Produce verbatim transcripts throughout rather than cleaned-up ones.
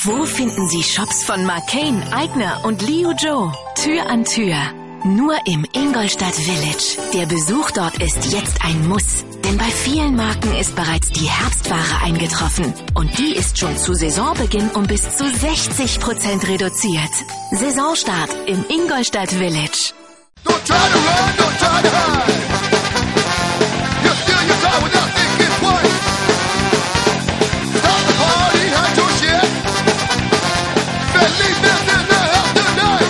Wo finden Sie Shops von Mark Kane, Aigner und Liu Joe? Tür an Tür. Nur im Ingolstadt Village. Der Besuch dort ist jetzt ein Muss. Denn bei vielen Marken ist bereits die Herbstware eingetroffen. Und die ist schon zu Saisonbeginn um bis zu sechzig Prozent reduziert. Saisonstart im Ingolstadt Village. Don't try to run, don't try to hide. You're still your time without thinking twice. Stop the party, hide your shit. Believe this in the house tonight.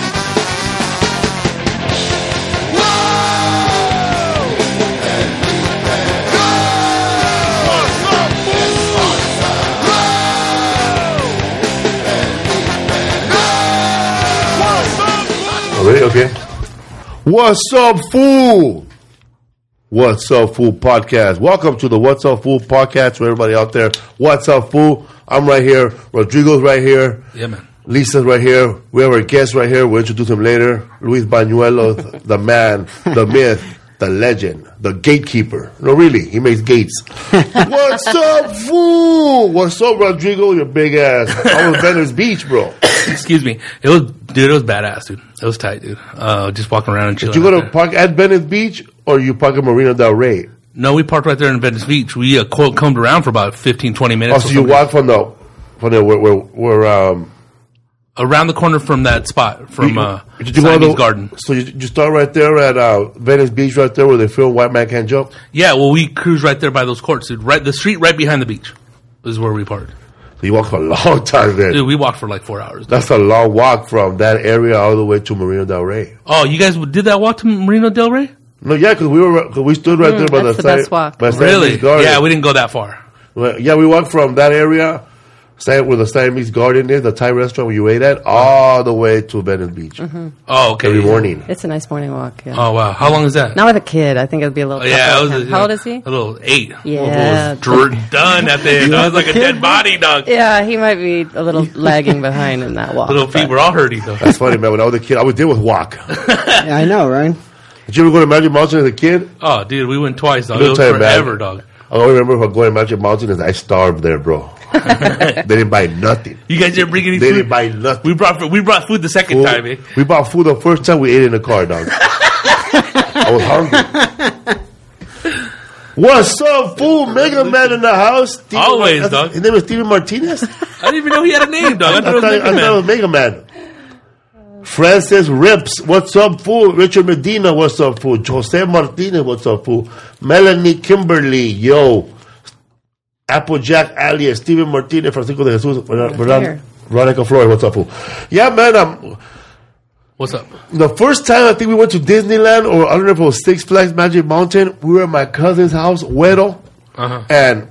Whoa! Go! Go! Ready? Okay. What's up, fool? What's up, fool podcast? Welcome to the What's Up, Fool podcast for everybody out there. What's up, fool? I'm right here. Rodrigo's right here. Yeah, man. Lisa's right here. We have our guest right here. We'll introduce him later. Luis Bañuelos, the man, the myth, the legend, the gatekeeper. No, really, he makes gates. What's up, fool? What's up, Rodrigo? Your big ass. I was Venice Beach, bro. Excuse me. It was, dude, it was badass, dude. It was tight, dude. Uh, just walking around and chilling. Did you go to there. park at Venice Beach or you park at Marina Del Rey? No, we parked right there in Venice Beach. We uh, co- combed around for about fifteen, twenty minutes. Oh, so you walk from the, from the, where, where, where um, around the corner from that spot, from uh, did you go to Simon's the Garden. So you, you start right there at uh, Venice Beach, right there where they film White Man Can't Jump? Yeah, well, we cruised right there by those courts, dude. Right, the street right behind the beach is where we parked. So you walk for a long time there. Dude, we walked for like four hours. Dude. That's a long walk from that area all the way to Marina Del Rey. Oh, you guys did that walk to Marina Del Rey? No, yeah, because we were cause we stood right Mm, there by that's the, the side, best walk. by Really? Siamese Garden. Yeah, we didn't go that far. Well, yeah, we walked from that area, where the Siamese Garden is, the Thai restaurant where you ate at, all the way to Venice Beach Oh, okay. every morning. It's a nice morning walk. Yeah. Oh, wow. How long is that? Not with a kid. I think it would be a little. Oh, yeah, I tougher. was, How old is he? A little eight. Yeah. Dr- done at the end. I was like a dead body, dog. Yeah, he might be a little lagging behind in that walk. Little feet but- were all hurting, though. That's funny, man. When I was a kid, I was there with walk. Yeah, I know, right? Did you ever go to Magic Mountain as a kid? Oh, dude, we went twice, dog. Let It me was tell you, man. forever, dog. I only remember going to Magic Mountain is I starved there, bro. They didn't buy nothing. You guys didn't bring any They food? didn't buy nothing. We brought we brought food the second Food- time, eh? We bought food the first time we ate in the car, dog. I was hungry. What's up, fool? Mega Man in the house. Steven Always, Mar- dog. His name is Steven Martinez. I didn't even know he had a name, dog. I I thought it thought, was I Mega thought it was Man. Mega Man. Francis Rips, what's up, fool? Richard Medina, what's up, fool? Jose Martinez, what's up, fool? Melanie Kimberly, yo. Applejack alias, Steven Martinez, Francisco de Jesus, Veron- Veronica Flores, what's up, fool? Yeah, man, um, What's up? the first time I think we went to Disneyland, or I don't know if it was Six Flags Magic Mountain, we were at my cousin's house, Güero, Uh-huh. and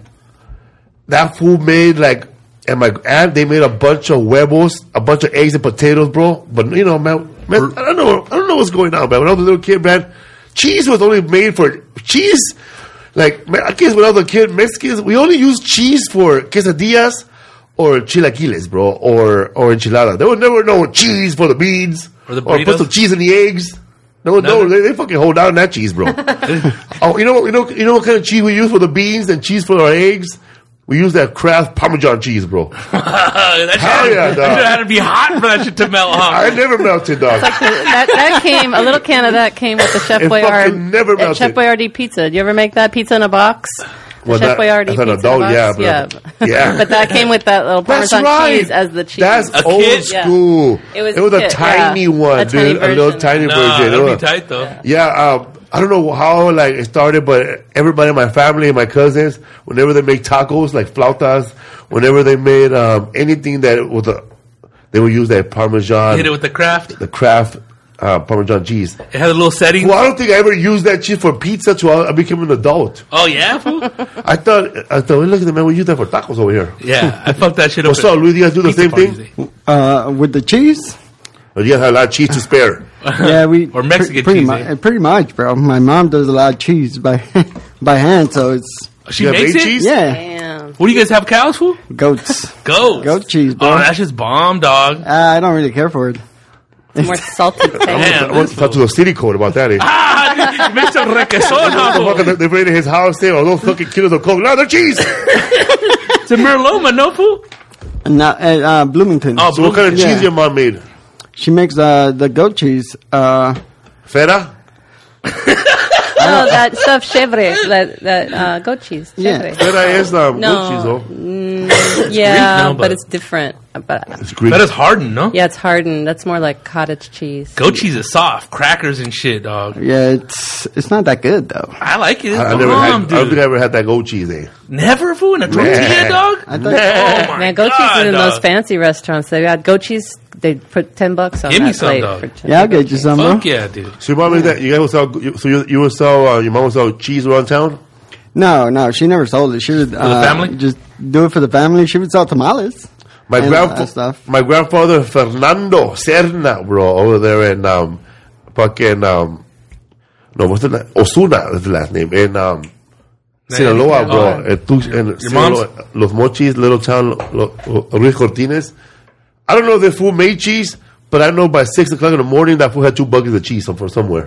that fool made like, and my aunt, they made a bunch of huevos, a bunch of eggs and potatoes, bro. But you know, man, man, I don't know, I don't know what's going on, man. When I was a little kid, man, cheese was only made for cheese. Like, man, I guess when I was a kid, Mexicans, we only used cheese for quesadillas or chilaquiles, bro, or or enchiladas. There was never no cheese for the beans Or the or put burritos? some cheese in the eggs. No, no, Never? they, they fucking hold down that cheese, bro. Oh, you know, you know, you know what kind of cheese we use for the beans and cheese for our eggs? We use that Kraft Parmesan cheese, bro. that Hell shit, yeah, dog. that shit had to be hot for that shit to melt, huh? I never melted, dog. that, that came, a little can of that came with the Chef It Boyardee. fucking never uh, melted. Chef Boyardee pizza. Do you ever make that pizza in a box? Well, Chef that- Boyardee as an pizza adult, in a yeah, box? but- yeah. yeah. But that came with that little That's Parmesan right. cheese as the cheese. That's A old kid? school. It was it was a a kid, tiny yeah. one, A dude. tiny A little version. tiny Nah, version. that'd be Uh, tight, though. Yeah, um, I don't know how like it started, but everybody in my family and my cousins, whenever they make tacos, like flautas, whenever they made um, anything that was a, they would use that Parmesan, Hit it with the Kraft. the Kraft uh, Parmesan cheese. It had a little setting. Well, I don't think I ever used that cheese for pizza till I became an adult. Oh, yeah, fool? I thought, I thought, look at the man, we use that for tacos over here. Yeah, I fucked that shit up. What's at up, Luis? You guys do the pizza same parties, thing? eh? Uh, with the cheese? Or you guys have a lot of cheese to spare? Yeah, we Or Mexican pretty cheese, mu- eh? pretty much, bro. My mom does a lot of cheese by by hand, so it's She You have makes made it? cheese? yeah, Damn. What do you guys have, cows, fool? goats. Goat. Goat cheese, bro. Oh, that's just bomb, dog. Uh, I don't really care for it. More salty taste. Damn. I want to talk to the city code about that. Eh? Ah, you made some requesón, huh, fool? Motherfucker, they raided his house there. All those fucking kilos of coke. No, they're cheese. It's a Merloma, no, fool? Not at uh, Bloomington. Oh, So what kind of Yeah. cheese your mom made? She makes uh, the goat cheese. Uh, Feta? No, that stuff chevre, that that uh, goat cheese. Yeah. Chevre. Feta is um, No. goat cheese, though. Yeah, Greek, no, but, but- it's different. But It's Greek. That is hardened, no? yeah, it's hardened. That's more like cottage cheese. Goat cheese is soft. Crackers and shit, dog. yeah, it's it's not that good though. I like it. I, I Come never on, had. I don't dude. think I ever had that goat cheese, eh? Never, fool, in a tortilla, dog? I thought Oh, my Man, goat God, cheese is in dog. those fancy restaurants. They got goat cheese. They put ten bucks on Give that me some, plate. dog. for ten yeah, I'll get you some, bro. Fuck yeah, dude. So your mom made that. You guys would sell. You, so you, you would sell. Uh, your mom would sell cheese around town. No, no, she never sold it. She would uh, family? just do it for the family. She would sell tamales. My And all that grandfather, stuff. my grandfather Fernando Serna, bro, over there in um, fucking um, no, what's the la- Osuna is the last name in um, Sinaloa, bro. Oh. In Tux- in Your Sinaloa, Los Mochis, little town, Lo- Lo- Ruiz Cortines. I don't know if the food made cheese, but I know by six o'clock in the morning that food had two buckets of cheese from somewhere.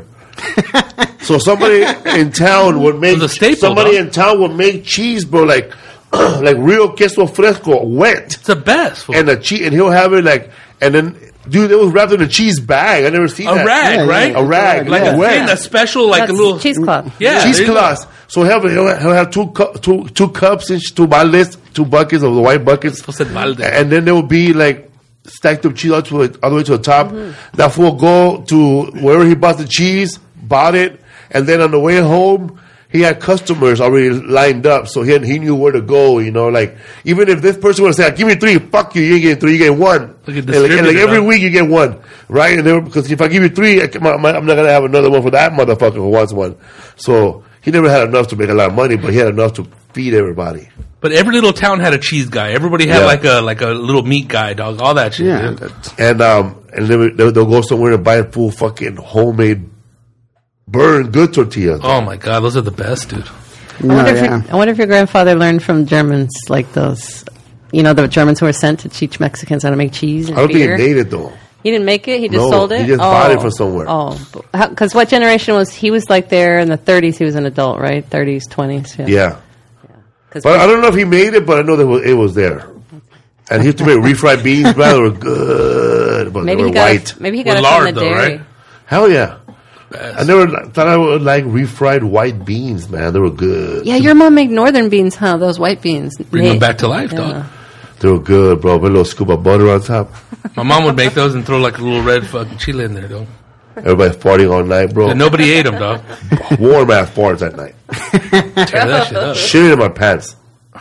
So somebody in town would make It was a staple, somebody dog. in town would make cheese, bro, like like real queso fresco, wet. It's the best, fool. And the cheese, and he'll have it like, and then, dude, it was wrapped in a cheese bag. I never seen A that. rag, Yeah, yeah, right? A rag, Like yeah. a wet. thing, a special, like That's a little cheesecloth. Yeah, cheese there you go. cloths. So he'll have, he'll have, he'll have two, cu- two, two cups, and two baldes, two buckets of the white buckets, Supposed to balde. and then there will be like stacked up cheese all, to the, all the way to the top. Mm-hmm. That fool will go to wherever he bought the cheese, bought it, and then on the way home, he had customers already lined up, so he he knew where to go. You know, like even if this person would say, "Give me three," fuck you, you ain't getting three, you get one. Look at And like, and like distributed, every huh? week you get one, right? And they were, because if I give you three, I, can- I'm not gonna have another one for that motherfucker who wants one. So he never had enough to make a lot of money, but he had enough to feed everybody. But every little town had a cheese guy. Everybody had Yeah. like a like a little meat guy, dog. All that shit. Yeah, dude. that's- And um, and they, would- they'll, they'll go somewhere and buy a full fucking homemade, burned good tortillas. Oh my god, those are the best, dude. I wonder, yeah, if yeah. your, I wonder if your grandfather learned from Germans, like those, you know, the Germans who were sent to teach Mexicans how to make cheese and I don't beer. think he made it though. He didn't make it. He just No, sold it. he just bought it from somewhere. Oh, because what generation was he? Was like there in the thirties. He was an adult, right? Thirties, twenties. Yeah. Yeah. 'Cause But I don't know if he made it, but I know that it was, it was there. And he used to make refried beans, man. They were good, but maybe they he were got white. it, maybe he got With it from lard, the though, dairy. right? Hell yeah. I never thought I would like refried white beans, man. They were good. Yeah, your mom made northern beans, huh? Those white beans. Bring They- them back to life, Yeah. dog. They were good, bro. With a little scoop of butter on top. My mom would make those and throw like a little red fucking chili in there, dog. Everybody farting all night, bro. And nobody ate them, dog. Warm ass farts at night. Tear that shit up. Shit in my pants.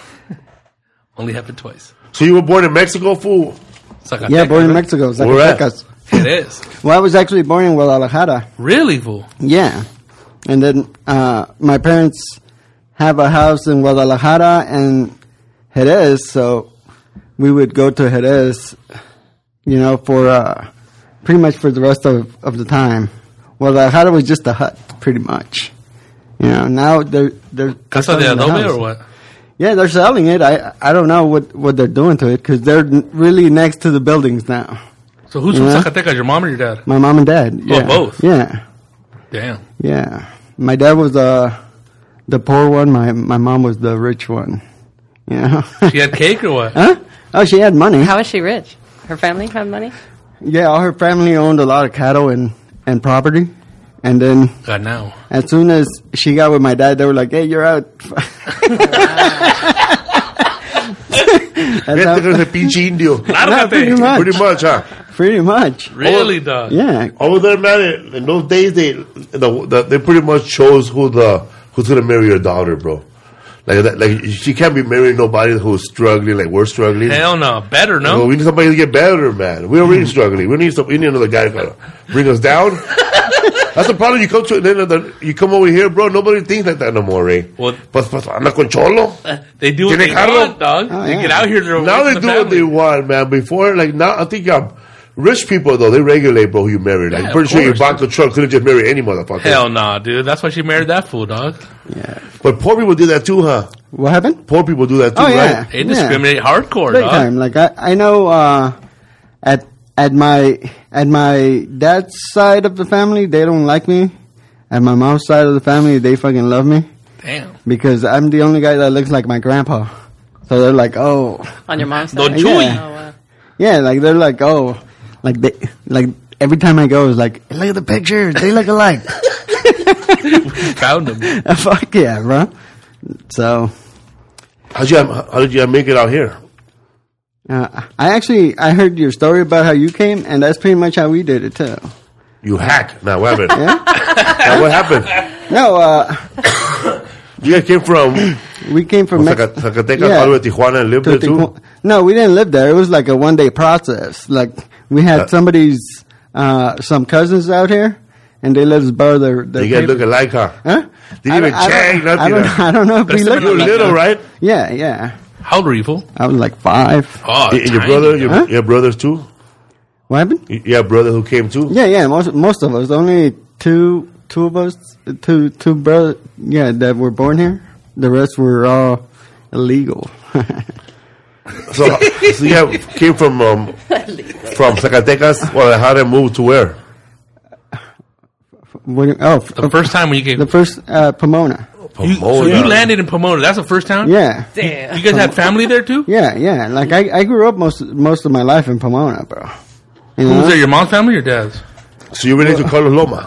Only happened twice. So you were born in Mexico, fool? Zacatecas, Yeah, born in right? Mexico, Where at? Zacatecas. It is. Well, I was actually born in Guadalajara. Really, fool. Yeah. And then uh, my parents have a house in Guadalajara and Jerez, so we would go to Jerez, you know, for uh, pretty much for the rest of, of the time. Guadalajara was just a hut, pretty much. You know, now they're they're Casa de selling the adobe house. or what? Yeah, they're selling it. I I don't know what, what they're doing to it because they're n- really next to the buildings now. So who's Yeah. from Zacatecas? Your mom or your dad? My mom and dad. Yeah. both? Yeah. Damn. Yeah, my dad was uh, the poor one. My my mom was the rich one. You know? She had cake or what? huh? Oh, she had money. How is she rich? Her family had money. Yeah, all her family owned a lot of cattle and, and property. And then God, now. as soon as she got with my dad, they were like, "Hey, you're out." That's Vete how- con ese pinche indio. Yeah, pretty Lárgate. much. Pretty much, huh? Pretty much. Really, dog? Yeah. Over there, man, in those days, they the, the, they pretty much chose who the who's gonna marry your daughter, bro. Like that, like she can't be marrying nobody who's struggling, like we're struggling. Hell no. Better, No, no? we need somebody to get better, man. We're already struggling. We need some. We need another guy to bring us down. That's the problem. You come to then the, you come over here, bro. Nobody thinks like that no more, eh? Well- But but anda con cholo. They do what Tiene they carro? want, dog. Oh, They yeah. get out here. They're Now away they from do the what they family. want, man. Before, like now, I think um, rich people though they regulate, bro. Who you marry? Like Yeah, I'm pretty of sure course. Ivanka Trump couldn't just marry any motherfucker. Hell nah, dude. That's why she married that fool, dog. Yeah. But poor people do that too, huh? What happened? Poor people do that too, Oh, yeah. right? They discriminate hardcore, Big dog. time. Like I, I know uh, at at my at my dad's side of the family, they don't like me. At my mom's side of the family, they fucking love me Damn. because I'm the only guy that looks like my grandpa. So they're like, oh, On your mom's Don side? Chuy. Yeah. Oh, wow. yeah, like they're like, oh, like they, like every time I go, it's like, look at the pictures, they look alike. Found him. Fuck yeah, bro. So, How'd you how did you make it out here? uh, I actually, I heard your story about how you came, and that's pretty much how we did it too. You hack. Now what happened? Now what happened? No, uh, You guys came from we came from Mex- Zaca- Zacatecas Yeah. all the way to Tijuana and lived to there too? Tijuana. No, we didn't live there. It was like a one day process. Like we had Uh, somebody's, uh, some cousins out here, and they let us borrow their. their You guys paper. look alike, huh? Huh? Didn't I even don't- I check, don't, nothing. I don't, I don't know if Best we of looked. You were luck. little, right? Yeah, yeah. How old were you, fool? I was like five. Oh, And your tiny. brother, your, Huh? your brothers too? What happened? You you have brother who came too? Yeah, yeah. Most most of us. Only two two of us. Two two brothers. Yeah, that were born here. The rest were all illegal. So, so you have, came from um, from Zacatecas, Guadalajara, and moved to where? What do you- oh, The first time when you came. the first uh, Pomona. You, so you landed in Pomona. That's the first town? Yeah, Damn. You guys had family there too? yeah, yeah. Like I, I grew up most most of my life in Pomona, bro. You Who was know? there? Your mom's family or dad's? So you related to Carlos Loma?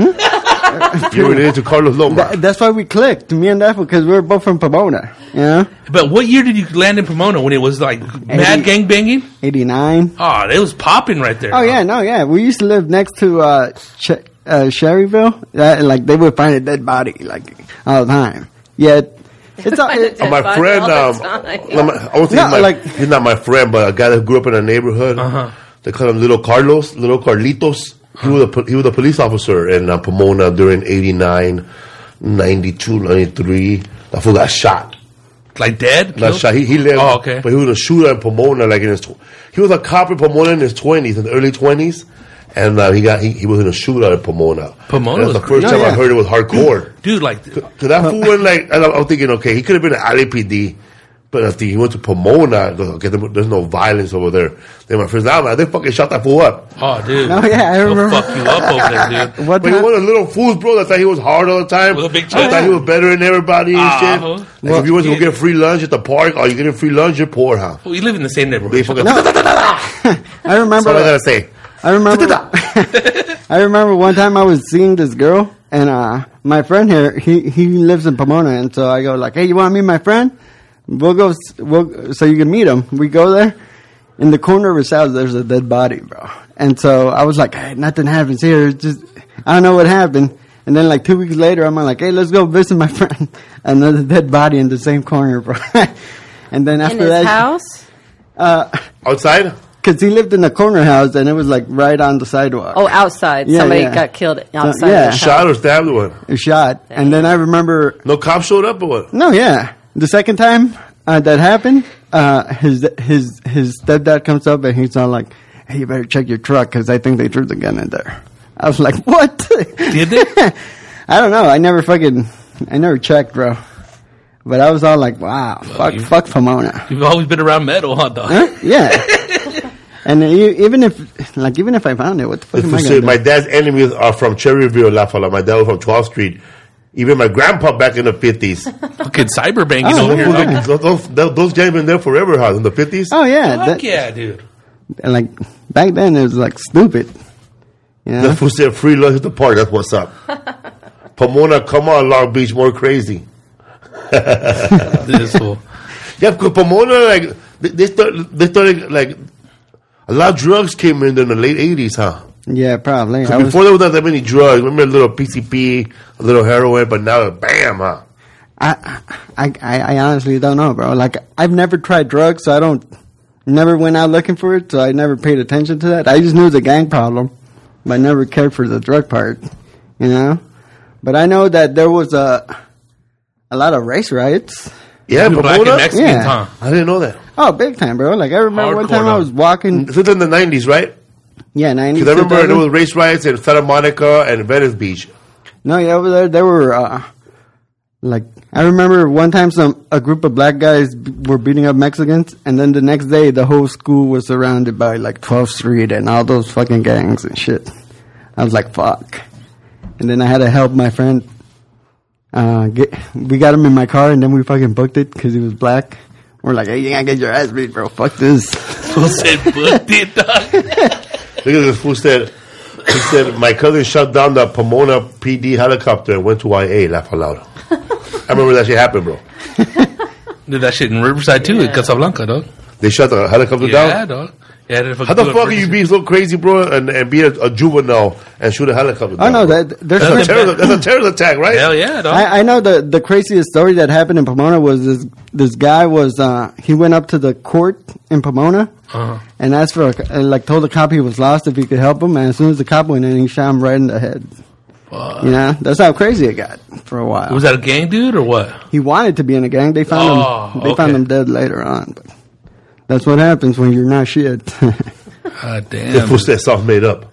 You related to Carlos Loma? Tha- that's why we clicked, me and Daffo, because we were both from Pomona. You know, But what year did you land in Pomona when it was like mad gang banging? eighty-nine. Oh, it was popping right there. Oh yeah, no, yeah. We used to live next to uh, Ch- uh, Sherryville. Uh, like they would find a dead body like all the time. Yet it's all, it, Dead my body friend, all the um, time. no, my- I would say No, he's, my, like- he's not my friend, but a guy that grew up in a neighborhood. Uh-huh. They call him Little Carlos, Little Carlitos. He was a po- he was a police officer in uh, Pomona during eighty-nine, ninety-two, ninety-three. That fool got shot. Like dead? Not Killed? shot. He, he lived, Oh, okay. but he was a shooter in Pomona, like in his. Tw- he was a cop in Pomona in his twenties, in the early twenties, and uh, he got he, he was in a shootout in Pomona. Pomona And that's was the first great. time Oh, I yeah. heard it was hardcore. Dude, like, Cause that fool went like, I was thinking, okay, he could have been an L A P D, but I think he went to Pomona. Goes, okay, there- there's no violence over there. Then my friends, nah, man, they fucking shot that fool up. oh, dude. Oh, yeah, I They'll remember. fuck you up over there, dude. what But he time- was a little fool, bro. That thought he was hard all the time. With a big I chest. thought he was better than everybody and Ah, shit. huh. Like Well, if you went to go yeah. get free lunch at the park, oh, you getting free lunch, you're poor, huh? Well, you live in the same They neighborhood. fucking. I remember. That's all I gotta say. I remember. I remember one time I was seeing this girl, and uh, my friend here, he he lives in Pomona, and so I go like, "Hey, you want to meet my friend? We'll go. s- We'll so you can meet him." We go there. In the corner of his house, there's a dead body, bro. And so I was like, hey, nothing happens here. It's just I don't know what happened. And then like two weeks later, I'm like, hey, let's go visit my friend. Another dead body in the same corner, bro. And then In after his that, house? uh, Outside? cause he lived in a corner house, and it was like right on the sidewalk. Oh, outside. Yeah, Somebody yeah. got killed outside. yeah. of the house. Shot or stabbed or what? A shot. And then I remember, No cop showed up or what? no, yeah, the second time uh, that happened, uh, his his his stepdad comes up and he's all like, "Hey, you better check your truck because I think they threw the gun in there." I was like, "What?" Did they? I don't know. I never fucking, I never checked, bro. But I was all like, "Wow, fuck, you- fuck Pomona." You've always been around metal, huh, dog? Huh? Yeah. And e- even if, like, even if I found it, what the fuck If am we I say gonna do? my dad's enemies are from Cherryville, La Fala. My dad was from twelfth Street. Even my grandpa back in the fifties. Fucking cyber banging Oh, over here. okay. Like, those, those, those, those guys been there forever, huh? In the fifties? Oh yeah, fuck that, yeah, dude. and like back then it was like stupid. You know? The fool said free lunch at the park. That's what's up. Pomona, come on, Long Beach, more crazy. This is cool. Yeah, because Pomona, like, they, they, start, they started, like, a lot of drugs came in in the late eighties, huh? Yeah, probably. I 'Cause was, before there was not that many drugs. Remember a little P C P, a little heroin, but now, bam, huh? I, I, I, I honestly don't know, bro. Like, I've never tried drugs, so I don't, never went out looking for it, so I never paid attention to that. I just knew it was a gang problem, but I never cared for the drug part, you know? But I know that there was a, a lot of race riots. Yeah, Black and Pomona? Mexicans, Yeah. huh? I didn't know that. Oh, big time, bro. Like, I remember one Hardcore, time I dog. was walking, This is in the nineties, right? yeah, ninety. Because I remember two thousand. there was race riots in Santa Monica and Venice Beach. No, yeah, over there, there were, uh, like, I remember one time some, a group of black guys b- were beating up Mexicans, and then the next day, the whole school was surrounded by, like, twelfth Street and all those fucking gangs and shit. I was like, fuck. And then I had to help my friend, uh, get, we got him in my car, and then we fucking booked it, because he was black. We're like, hey, you gotta get your ass beat, bro. Fuck this. Who said booked it, dog? Look at this fool said. He said my cousin shut down the Pomona P D helicopter and went to Y A. Laugh out loud. I remember that shit happened, bro. Did that shit in Riverside too, in Casablanca, dog. They shut the helicopter Yeah, down. dog. Yeah, How the fuck are you being so crazy, bro, and, and be a, a juvenile and shoot a helicopter Oh down? no, bro? that there's. That's a, terrorist, that's a terrorist attack, right? Hell yeah, dog. I, I know the the craziest story that happened in Pomona was this this guy was uh, he went up to the court in Pomona Uh-huh. and asked for a, uh, like told the cop he was lost if he could help him, and as soon as the cop went in, he shot him right in the head. Fuck. You know, that's how crazy it got for a while. Was that a gang dude or what? He wanted to be in a gang. They found Oh, him. They okay. found him dead later on. But that's what happens when you're not shit. God The damn. fool said soft made up.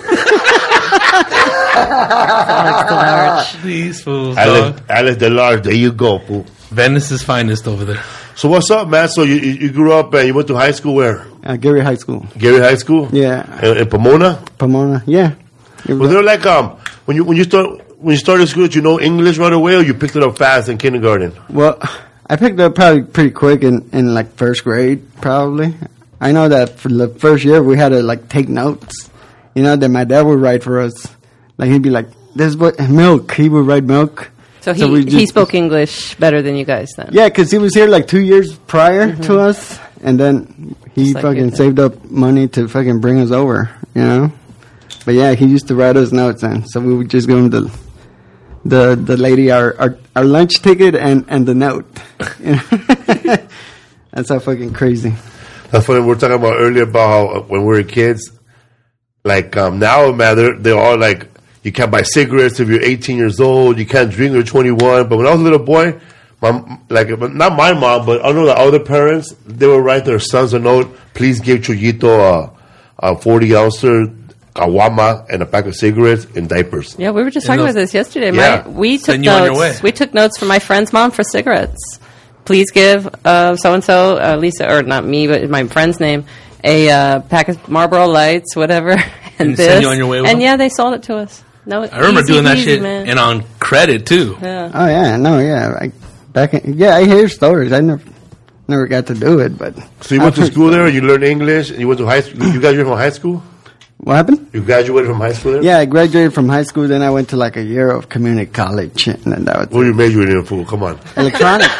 Alex DeLarge. These fools, Alex, dog. Alex DeLarge, there you go, fool. Venice's finest over there. So what's up, man? So you you you grew up and you went to high school where? uh, Gary High School. Gary High School? Yeah, In, in Pomona? Pomona. Yeah. Was there like um when you when you start when you started school, did you know English right away, or you picked it up fast in kindergarten? Well, I picked it up probably pretty quick in, in like first grade, probably. I know that for the first year we had to like take notes. You know, that my dad would write for us. Like he'd be like, "This what milk." He would write milk. So he, we he just- spoke English better than you guys then. Yeah, because he was here like two years prior to us, and then he Just like fucking you did. saved up money to fucking bring us over. You know. But yeah, he used to write us notes, and so we would just give him the the the lady our our, our lunch ticket and and the note. You know? That's how fucking crazy. That's funny. We were talking about earlier about how uh, when we were kids, like um, now, man, they're, they're all like, you can't buy cigarettes if you're eighteen years old. You can't drink if you're twenty-one. But when I was a little boy, my, like not my mom, but I know the other parents, they would write their sons a note. Please give Chuyito a, a forty ouncer caguama and a pack of cigarettes and diapers. Yeah, we were just And talking those- about this yesterday. Yeah. My, we took Send you on your notes. way. We took notes from my friend's mom for cigarettes. Please give uh, so and so, uh, Lisa, or not me, but my friend's name, a uh, pack of Marlboro Lights, whatever, and, And this. send you on your way with and them? yeah, they sold it to us. No, I remember easy doing that peasy, shit man. and on credit too. Yeah. Oh yeah, no, yeah. I, back in, yeah, I hear stories. I never never got to do it, but So you went to school there, you learned English, and you went to high school. You graduated from high school? what happened? You graduated from high school there? Yeah, I graduated from high school. Then I went to like a year of community college, and then that was What were you majoring in, fool? Come on. electronics.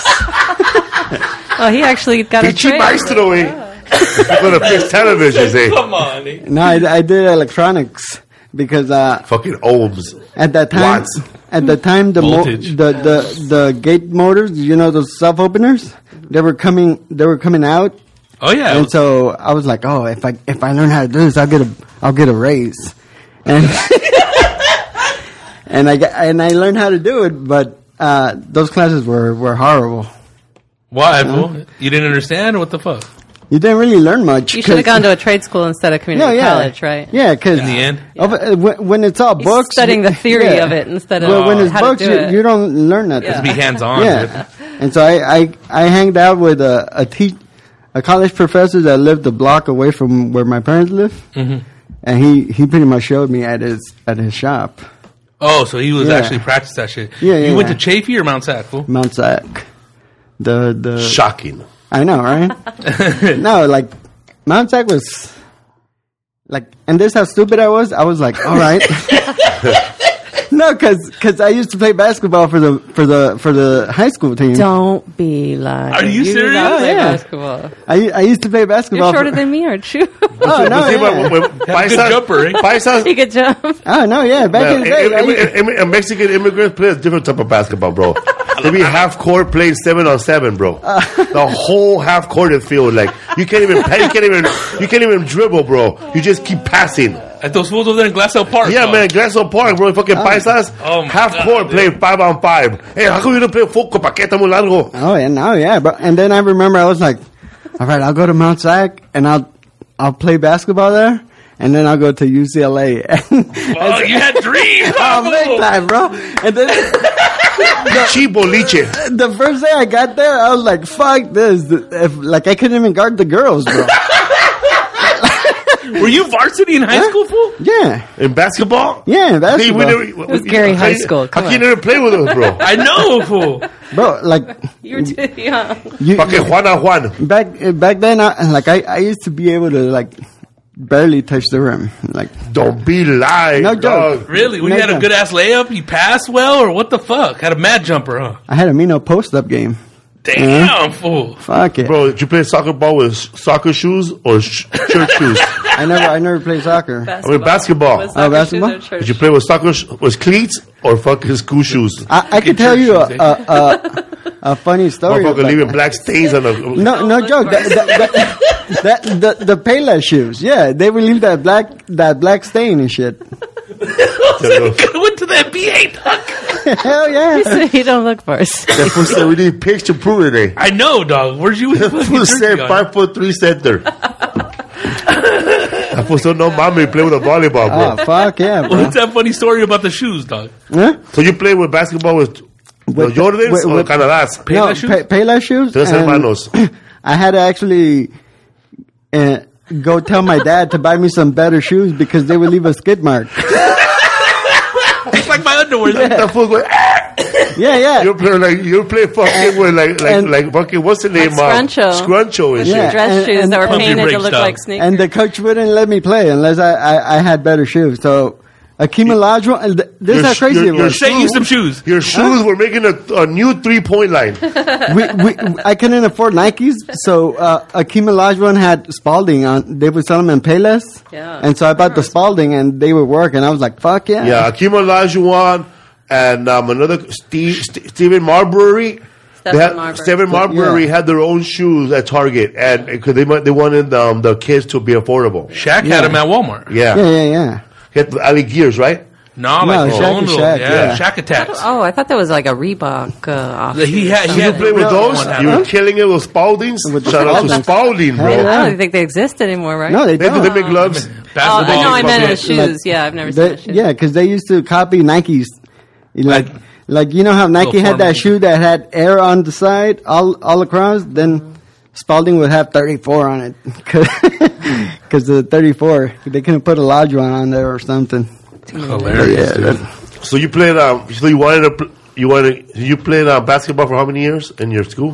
Oh, he actually got a Pichi trade. maestro, eh? You're going to fix televisions, eh? Come on. eh? No, I, I did electronics because uh, Fucking ohms. at that time, Watts. at the time, the, mo- Voltage. the the the gate motors, you know, those self openers, they were coming, they were coming out, Oh yeah. and so I was like, oh, if I if I learn how to do this, I'll get a I'll get a raise, and and I got, and I learned how to do it, but uh, those classes were were horrible. Why, fool? You didn't understand? Or what the fuck? You didn't really learn much. You should have 'cause- gone to a trade school instead of community yeah, yeah. college, right? Yeah, because In the end? when, when it's all He's books, studying the theory yeah. of it instead of Well, when it's how books, to do you, it. you don't learn nothing. Yeah. Be hands on. Yeah, and so I I, I hanged out with a a, te- a college professor that lived a block away from where my parents live, Mm-hmm. and he, he pretty much showed me at his at his shop, Oh, so he was Yeah. actually practiced that shit. Yeah, yeah, You went yeah. to Chafee or Mount Sac, fool? Mount Sac. The the Shocking. I know, right? No, like Mount Sac was like, and this how stupid I was. I was like, all right. No, because I used to play basketball for the for the for the high school team. Don't be like. Are you do serious? not play Oh, yeah. basketball. I, I used to play basketball. You're shorter for, than me, aren't you? Oh no, See, yeah. but when- when good paisas- jumper, eh? paisas- he could jump. Oh no, yeah. Back in Man, the day, I im- used- im- im- im- Mexican immigrants play a different type of basketball, bro. They be half court playing seven on seven, bro. The whole half court field, like you can't even, you can't even, you can't even dribble, bro. You just keep passing. At those fools over there in Glassell Park. Yeah, dog. man, Glassell Park, bro. Fucking paisas, Oh, my half God, court dude. playing five on five. Hey, how come you don't play foco? Pa' qué está muy largo? oh yeah, no, yeah. But and then I remember I was like, all right, I'll go to Mount Sac and I'll I'll play basketball there, and then I'll go to U C L A. Oh, you had dreams. Oh, big time, bro. And then Chi boliche. the first day I got there, I was like, fuck this. If, like, I couldn't even guard the girls, bro. Were you varsity in high school, fool? Yeah. In basketball? Yeah, Hey, basketball. we never, It was Gary how High you- School. How Come can you on. never play with us, bro? I know, fool. Bro, like, You were too young. you, Fucking Juana Juan. back back then, I, like, I, I used to be able to, like, barely touch the rim. Like, Don't be lying, No joke. dog. Really? When No you had a joke. good ass layup, you passed well, or what the fuck? Had a mad jumper, huh? I had a Mino post-up game. Damn, fool. Fuck it. Bro, did you play soccer ball with soccer shoes or sh- church shoes? I never I never played soccer. I mean, basketball. Was Oh, soccer basketball? shoes or church Did you play with soccer sh- with cleats or fucking school shoes? I, I Get could tell church you a, shoes, a, a, a funny story. Motherfucker about leaving that. black stains on the. No, no look joke. for That, that, that, that, the the Payless shoes, yeah, they would leave that black that black stain and shit. Could've went to the N B A, dog. Hell yeah! You don't look for us. That fool said we need pics to prove it, eh? I know, dog. Where'd you with the That fucking fool jersey said on? five foot three center. That fool said no mommy play with a volleyball, bro. Oh fuck yeah, bro. What's that funny story about the shoes, dog? Huh? So you play with basketball with, the With- Jordans with- or with- Canadas? No, Payless shoes? pay, Payless shoes. Tres and hermanos. I had to actually uh, go tell my dad to buy me some better shoes because they would leave a skid mark. It's like my underwear. That fool going, ah! Yeah, yeah. You play like you play fucking with like like and- like fucking what's the name? Like uh, Scruncho. Scruncho and Yeah. shit. Dress And- shoes and- that were Pumpy painted break to look style. like sneakers. And the coach wouldn't let me play unless I, I, I had better shoes. So Akeem Olajuwon, and th- this is how crazy your, it your was. Say you some shoes. Your shoes were making a, a new three point line. we, we, I couldn't afford Nikes, so uh, Akeem Olajuwon had Spalding on. They would sell them in Payless, Yeah. and so I bought the Spalding, and they would work, and I was like, "Fuck yeah!" Yeah, Akeem Olajuwon and um, another Steve, St- Stephen Marbury. They Stephen had, Marbury. Stephen Marbury Yeah. had their own shoes at Target, and because they wa- they wanted um, the kids to be affordable. Shaq Yeah. had them at Walmart. Yeah, yeah, yeah, yeah. he had the Ali Gears, right? No, No, like Shaq their own is little, Shaq, yeah, yeah. Shaq attacks. Oh, I thought that was like a Reebok uh, off. He had, he You had play with the those? one had You them. were killing it with Spaldings? With the Shout out to Spaldings. Spalding, bro. Hell yeah. I don't think they exist anymore, right? No, they They, don't. they make gloves. Oh, Basketball. I know. I meant in the fucking- shoes. Yeah, I've never seen They, the shoes. yeah, because they used to copy Nikes. Like, like you know how Nike Little had formal. that shoe that had air on the side, all all across. Then Spalding would have thirty-four on it, because the thirty-four they couldn't put a Olajuwon on there or something. Hilarious, Yeah, dude. So you played. Um, so you wanted to. pl- You wanted. You played uh, basketball for how many years in your school?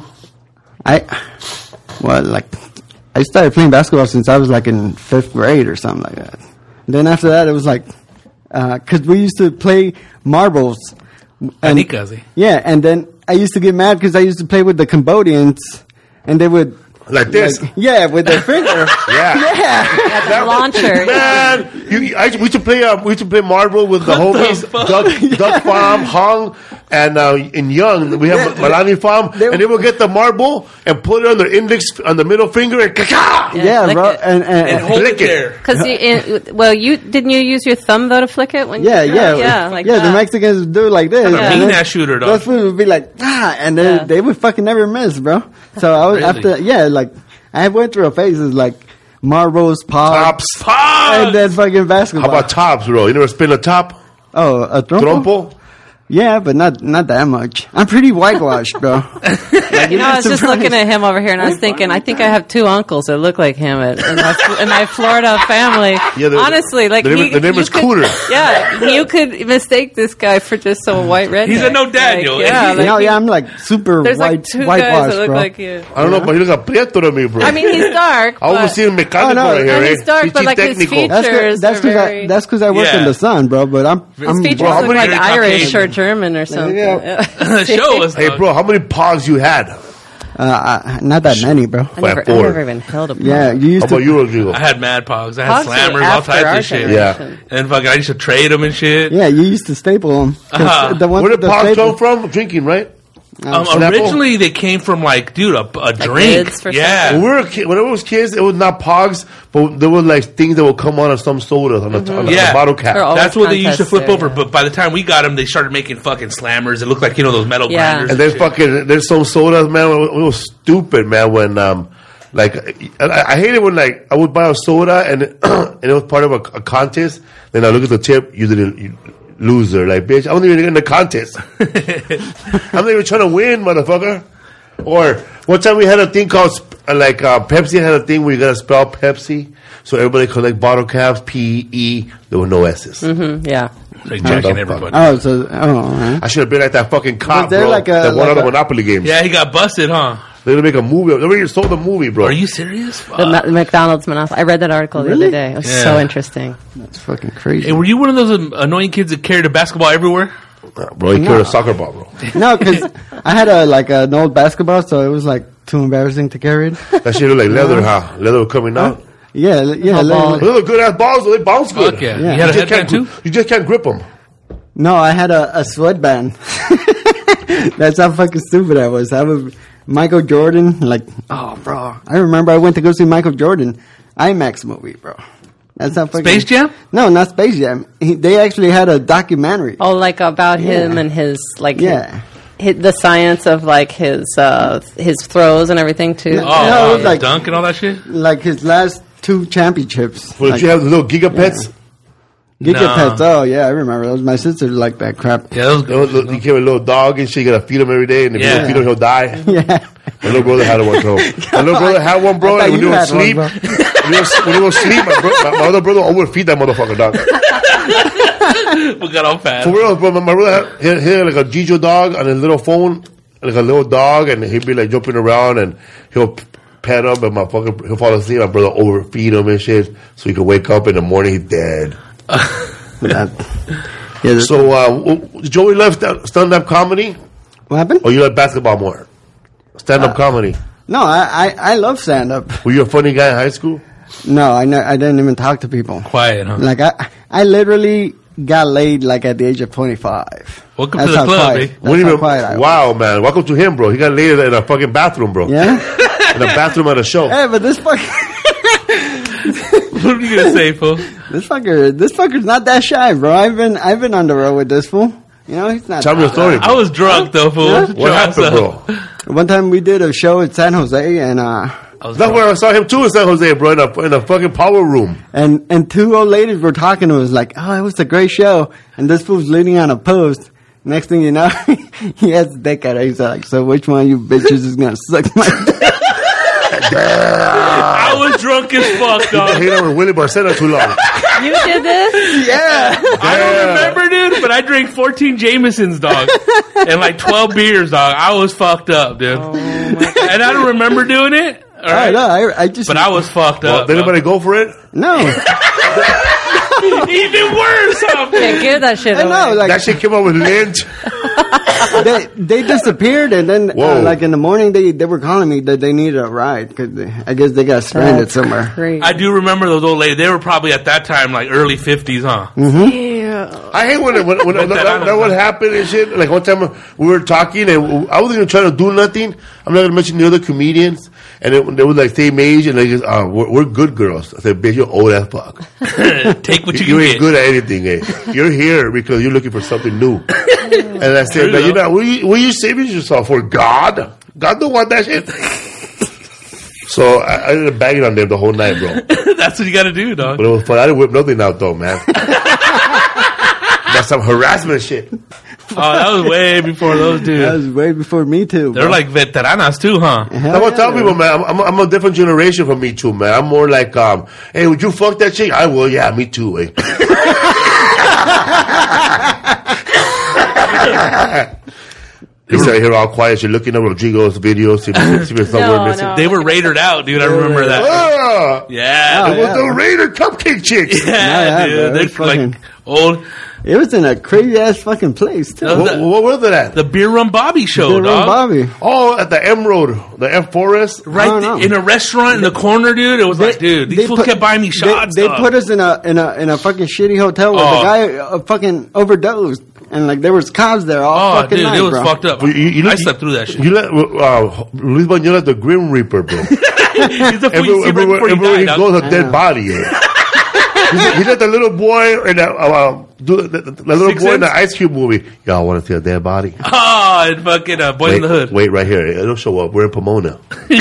I well, like I started playing basketball since I was like in fifth grade or something like that. Then after that, it was like because we used to play marbles. And, Anikazi. yeah, and then I used to get mad because I used to play with the Cambodians, and they would Like this. like, yeah, with their finger. Yeah. Yeah. The launcher. Man, you, I, we used to play. Uh, we used to play marble with the What the homies, fuck? Duck, Duck Farm, Hung, and uh, in Young. We have Yeah. Malani Farm, They- and they would get the marble and put it on the index, on the middle finger, and ka Yeah, flick bro, it. and, and, And hold Flick it it. there. Because well, you didn't you use your thumb though to flick it when? yeah, you, yeah, yeah, like yeah. that. The Mexicans would do it like this. a and mean then ass shooter, dog. Those fools would be like, ah, and then Yeah. they would fucking never miss, bro. So I was Really? after, yeah, like I went through a phase of like marbles, pops, tops. and then fucking How basketball. about tops, bro? You never spin a top? oh, a trompo? Trompo? Yeah, but not not that much. I'm pretty whitewashed, bro. Like, You know, I was just surprised. looking at him over here, and I was thinking, I think I have two uncles that look like him in in my, in my Florida family. Yeah, the- Honestly, like the name- he- the name you is could- Cooter. Yeah, you could mistake this guy for just some white redneck. He's a no Daniel. Like, yeah, He- like No, he- yeah, I'm like super there's white, like two guys whitewashed, that look bro. like you. I don't know, but he looks a prieto to me, bro. I mean, he's dark. I almost but- see him mechanical Oh, no, right here, and eh? he's dark, but, like, his technical. feet- That's Features because that's are because I very- that's because I work Yeah. in the sun, bro. But I'm His I'm features bro, how look many- like Very Irish Caucasian. or German or something. Yeah. Yeah. Show us. Hey, dog. bro, how many pogs you had? How uh, I, not that many, bro. I never, I Four. never even held a Yeah, you used about to. you, Rodrigo? I had mad pogs. I had Pogs were slammers, all after types our of shit. generation. Yeah. And fucking, I used to trade them and shit. Yeah, you used to staple them. Uh-huh. The ones Where with did the pogs staple- come from? Drinking, right? Um, Snapple? originally, they came from like, dude, a, a drink. kids for Yeah. When we were ki- when I was kids, it was not pogs, but there were like things that would come on on some sodas on, the, on, the, Yeah. on the bottle cap. They're all- That's what they used to Contests flip there, over. yeah. But by the time we got them, they started making fucking slammers. It looked like, you know, those metal Yeah. grinders. And then shit. fucking, there's some sodas, man. It was, it was stupid, man. When um, like I, I hate it when like I would buy a soda and and it was part of a, a contest. Then I look at the tip, you didn't. You, Loser, like bitch! I wasn't even in the contest. I'm not even trying to win, motherfucker. Or one time we had a thing called sp- uh, like uh, Pepsi had a thing where you gotta spell Pepsi, so everybody collect bottle caps. P E. There were no S's. Mm-hmm, yeah. Like jacking everybody. Oh, so oh, right. I should have been like that fucking cop, Was there bro. like a- that won like all the a- Monopoly games. Yeah, he got busted, huh? They're gonna make a movie. They already sold the movie, bro. Are you serious? The Fuck. Ma- McDonald's Monopoly. I read that article the Really? other day. It was Yeah. so interesting. That's fucking crazy. Hey, were you one of those um, annoying kids that carried a basketball everywhere? Uh, bro, he No. carried a soccer ball, bro. No, because I had a like an old basketball, so it was like too embarrassing to carry it. That shit look like leather, huh? Leather coming out. Yeah, li- yeah. Oh, li- ball. Those are good ass balls. Though. They bounce good. Fuck yeah. Yeah. You had a You just, can't, headband too? you just can't grip them. No, I had a, a sweatband. That's how fucking stupid I was. I was Michael Jordan. Like, oh, bro. I remember I went to go see Michael Jordan IMAX movie, bro. That's how fucking Space Jam? No, not Space Jam. He, they actually had a documentary. Oh, like about him Yeah. and his like Yeah. his, the science of like his uh, his throws and everything too. No. Oh, No, it uh, was like- dunk and all that shit? Like his last two championships. Well, like, did you have the little gigapets? Giga No. Pets. Oh, yeah, I remember those. My sister liked that crap. Yeah, those You, know, look, you carry a little dog and shit. You gotta feed him every day, and if you Yeah. don't feed him, he'll die. Yeah. My little brother had one, bro. My little brother had one, bro. I thought And when you he would had one, sleep, bro. when he was when he would sleep, my, bro, my, my other brother would feed that motherfucker dog. we got all fast. For real, bro. My, my brother had, he had, he had like a Gijo dog on his little phone, like a little dog, and he'd be like jumping around, and he'll p- pet him, and my fucking he'll fall asleep. My brother overfeed him and shit, so he could wake up in the morning. He's dead. That, yeah, this- So uh, w- Joey left stand up comedy, what happened? or you like basketball more? Stand up comedy. No, I, I, I love stand up. Were you a funny guy in high school? No, I, ne- I didn't even talk to people. Quiet, huh? Like, I I literally got laid like at the age of twenty-five. Welcome That's to the how club, quiet, eh? That's What do you how mean? quiet I was. Wow, man. Welcome to him, bro. He got laid in a fucking bathroom, bro. Yeah? In a bathroom at a show. Hey, but this fucker, What are you gonna say, fool? this fucker, this fucker's not that shy, bro. I've been, I've been on the road with this fool. You know, he's not. Tell me your that story. I was drunk though, fool. Yeah? Shut What your happened, ass bro? up. shy. One time we did a show in San Jose, and uh, I was That's drunk. where I saw him too in San Jose, bro. In a, in a fucking power room. and and two old ladies were talking to us like, oh, it was a great show, and this fool's leaning on a post. Next thing you know, he has the dick out. He's like, so which one of you bitches is gonna suck my dick? I was drunk as fuck, I dog. hate him with Willie Barcena too long. You did this? Yeah. I don't remember, dude, but I drank fourteen Jamesons, dog, and like twelve beers, dog. I was fucked up, dude. And I don't remember doing it. All I right, know. I, I just. but I was fucked Well, up. did anybody go for it? no. Even worse, huh? Can't give that shit I away. know. Like That shit came out with lint. they they disappeared, and then Whoa. uh, like in the morning they they were calling me that they needed a ride because I guess they got stranded That's somewhere. crazy. I do remember those old ladies. They were probably at that time like early fifties, huh? Yeah. I hate when, it- when, when that, that, that would happen and shit. Like one time we were talking and I wasn't even trying to do nothing. I'm not going to mention the other comedians. And it, they were like same age and they just, oh, we're, we're good girls. I said, bitch, you're old as fuck. Take what you, You can ain't get. good at anything, eh? You're here because you're looking for something new. And I said, True, now, you though. know, what are you, what are you saving yourself for? God? God don't want that shit. So I, I ended up banging on them the whole night, bro. That's what you got to do, dog. But it was fun. I didn't whip nothing out though, man. That's some harassment shit. Oh, that was way before those That dudes. was way before me too. They're bro. like veteranas too, huh? Hell I'm gonna yeah, tell they people, were. man. I'm, I'm, I'm a different generation from me too, man. I'm more like, um, hey, would you fuck that chick? I will. Yeah, me too. Eh? You sit here all quiet. You're looking at Rodrigo's videos. See, if- see if somewhere No, missing. no. They were raided out, dude. I remember that. Ah, Yeah, it dude. was yeah. the Raider Cupcake chicks. yeah, yeah, dude. bro. They're It's fucking- like old. It was in a crazy ass fucking place too. That was What, what was it at? The Beer Rum Bobby show, Bill dog. Bobby. Oh, at the M Road, the F Forest. Right I don't th- know. in a restaurant in the corner, dude. It was like, dude, these they fools put- kept buying me they- shots. They, dog. put us in a in a in a fucking shitty hotel where Oh. the guy uh, fucking overdosed, and like there was cops there all Oh, fucking dude, night, it was bro. fucked up. You- you- you- I slept through that shit. You let uh, Luis Bañuelos, the Grim Reaper, bro. He's the fool Every, you see right everywhere, before you everywhere die, he dog. goes, a I dead know. body. Eh? he, he let the little boy and the, uh, do the, the, the little Six boy in the Sense? Ice Cube movie. Y'all want to see a dead body? Oh, and fucking uh, Boys Wait, in the Hood. wait right here. It'll show up. We're in Pomona.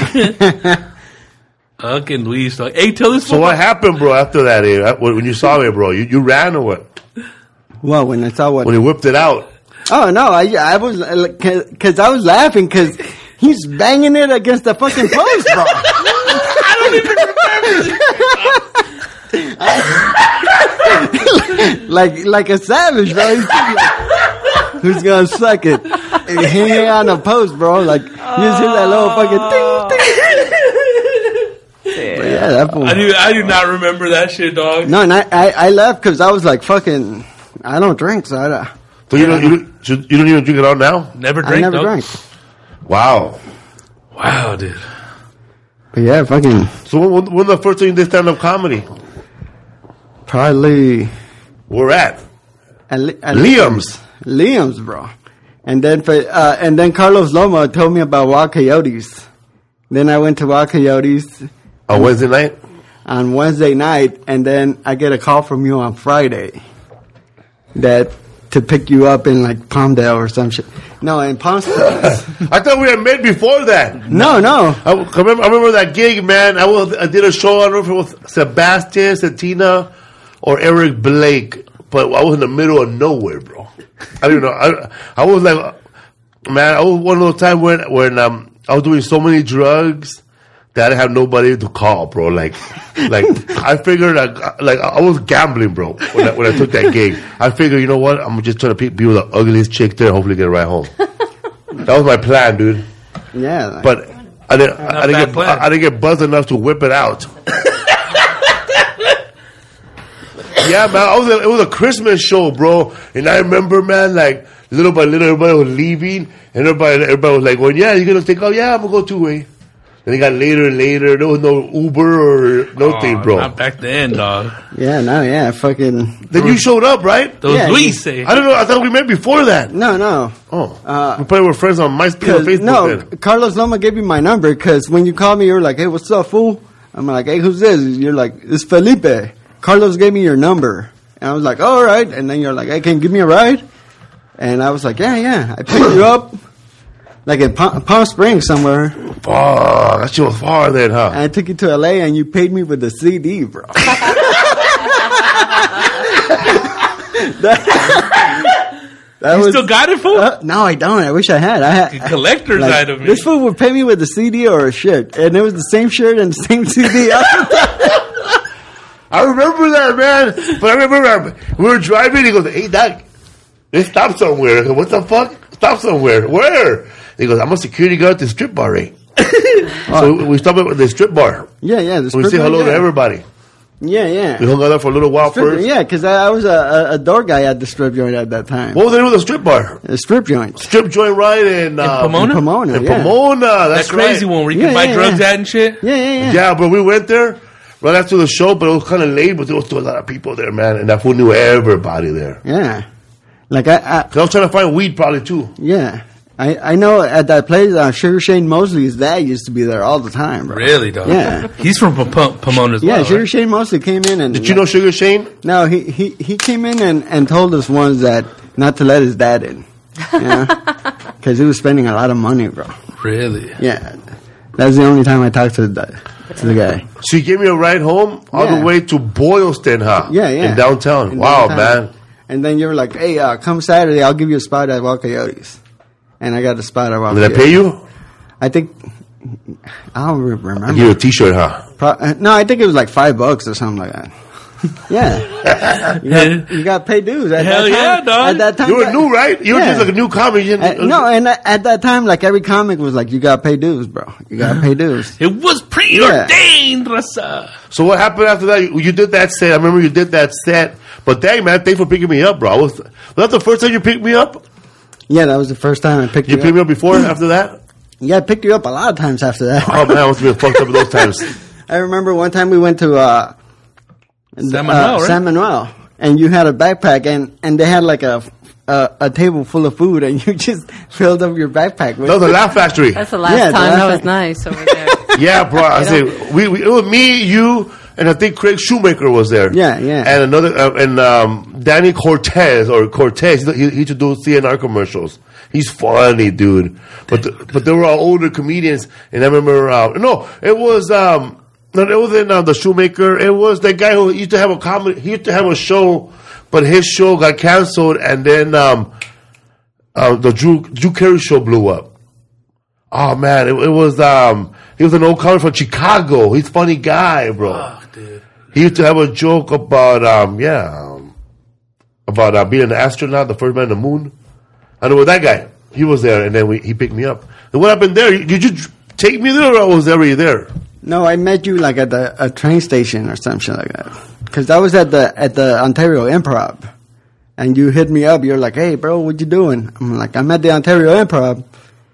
Fucking Luis, dog. Hey, tell this So fool. what happened, bro? After that, eh? When you saw it, bro, you, you ran or what? Well, when I saw what? When he whipped it out. Oh no, I I was because I was laughing because he's banging it against the fucking post, bro. like like a savage, bro. He's like, who's gonna suck it? And he hang on the post, bro. Like you just hear that little fucking ding, ding. But yeah, that fool. I do. I do not remember that shit, dog. No, and I I, I left because I was like fucking. I don't drink, so I. So you don't, you, don't, so you don't even drink it all now? Never I drank. never dog. drank. Wow. Wow, dude. But yeah, fucking So when, when was the first time you did stand-up comedy? probably Where at? at, Le- at Liam's. Liam's, bro. And then for, uh, and then Carlos Loma told me about Wild Coyotes. Then I went to Wild Coyotes On Wednesday night? on Wednesday night, and then I get a call from you on Friday that to pick you up in like Palmdale or some shit. No, in Palm Springs. I thought we had met before that. no, no. I, I remember, I remember that gig, man. I, was, I did a show, I don't know if it was Sebastian, Satina, or Eric Blake, but I was in the middle of nowhere, bro. I don't know. I, I was like, man, I was one of those times when, when um, I was doing so many drugs that I didn't have nobody to call, bro. Like, like I figured, like, like I was gambling, bro, when I, when I took that gig. I figured, you know what? I'm just trying to be be with the ugliest chick there, hopefully get a ride home. That was my plan, dude. Yeah. Like, But I didn't, I, I didn't bad get, plan. I, I didn't get buzzed enough to whip it out. Yeah, man, I was a, it was a Christmas show, bro, and I remember, man, like little by little, everybody was leaving, and everybody, everybody was like, "Well, yeah, you're gonna take off? Yeah, I'm gonna go two way." Then it got later and later. There was no Uber or nothing, Oh, bro. Not back then, dog. yeah, no, yeah, fucking. Then you showed up, right? Those Yeah, Luis you- say. I don't know. I thought we met before that. No, no. Oh, Uh, we probably were friends on MySpace or 'Cause- Facebook. no, then. Carlos Loma gave me my number because when you called me, you were like, "Hey, what's up, fool?" I'm like, "Hey, who's this?" You're like, "It's Felipe." Carlos gave me your number, and I was like, "All right." And then you're like, "Hey, can you give me a ride?" And I was like, "Yeah, yeah." I picked you up, like in Palm, Palm Springs somewhere, and Fuck, that shit was far then, huh? I took you to L A, and you paid me with the C D, bro. that that You was still got it, fool? uh, no, I don't. I wish I had. I had A collector's like, item. Man. This fool would pay me with the C D or a shirt, and it was the same shirt and the same C D. I remember that, man. But I remember we were driving. He goes, "Hey, Doc, let's stop somewhere." I go, "What the fuck? Stop somewhere? Where?" He goes, "I'm a security guard at the strip bar, eh?" So we stopped at the strip bar. yeah, yeah. The We strip say bar, hello yeah. to everybody. Yeah, We yeah. hung out there for a little while Strip- first. yeah, because I, I was a, a, a door guy at the strip joint at that time. What was the name of the strip bar? The strip joint. Strip joint, right? In, uh, Pomona? Pomona, In yeah. Pomona. That's that crazy right. one where you Yeah, can buy yeah, drugs yeah. at and shit. Yeah, yeah, yeah. Yeah, but we went there right after the show, but it was kind of late. But there was still a lot of people there, man, and that fool knew everybody there. Yeah. Like, I, I 'Cause I was trying to find weed, probably too. yeah. I, I know at that place, uh, Sugar Shane Mosley's dad used to be there all the time, bro. Really, dog? Yeah. He's from P- P- Pomona as Yeah, well. Sugar right? Shane Mosley came in and... Did you know Sugar Shane? No, he, he, he came in and, and told us once that not to let his dad in. Yeah. Because he was spending a lot of money, bro. Really? Yeah. That's the only time I talked to the, to the guy. So you gave me a ride home all Yeah. the way to Boylston, huh? Yeah, yeah. In downtown. In Wow, downtown. man. And then you were like, hey, uh, come Saturday, I'll give you a spot at Wild Coyotes. And I got a spot at Wild Did I Coyotes. pay you? I think... I don't re- remember. I give you a T-shirt, huh? Pro- uh, no, I think it was like five bucks or something like that. Yeah. You got, you got paid dues. At Hell that time, yeah, dog. At that time, You were that- new, right? You were Yeah. just like a new comic. You Uh, didn't- no, and at at that time, like every comic was like, you got to pay dues, bro. You got to pay dues. It was preordained, Rasa. So what happened after that? You, you did that set. I remember you did that set. But dang, man, thanks for picking me up, bro. I was, was that the first time you picked me up? Yeah, that was the first time I picked You you, picked up. me up before and after that? Yeah, I picked you up a lot of times after that. Oh, man, I was being fucked up those times. I remember one time we went to uh, San uh, Manuel, right? San Manuel, and you had a backpack, and, and they had like a, a a table full of food, and you just filled up your backpack with That was the Laugh Factory. That's the last Yeah, the time last that was time. nice over there. Yeah, bro. I say we, we. It was me, you, and I think Craig Shoemaker was there. Yeah, yeah. And another, uh, and um, Danny Cortez or Cortez. He, he used to do C N R commercials. He's funny, dude. But the, but they were all older comedians, and I remember. Uh, no, it was. Um, no, it wasn't uh, the Shoemaker. It was the guy who used to have a comedy. He used to have a show, but his show got canceled, and then um, uh, the Drew Drew Carey show blew up. Oh man, it, it was um, he was an old comic from Chicago. He's a funny guy, bro. Oh, dude. He used to have a joke about um, yeah, um, about uh, being an astronaut, the first man on the moon. I know that guy. He was there, and then we, he picked me up. And what happened there? Did you take me there, or I was already there? No, I met you like at the a train station or something like that. Because I was at the at the Ontario Improv, and you hit me up. You're like, "Hey, bro, what you doing?" I'm like, "I'm at the Ontario Improv,"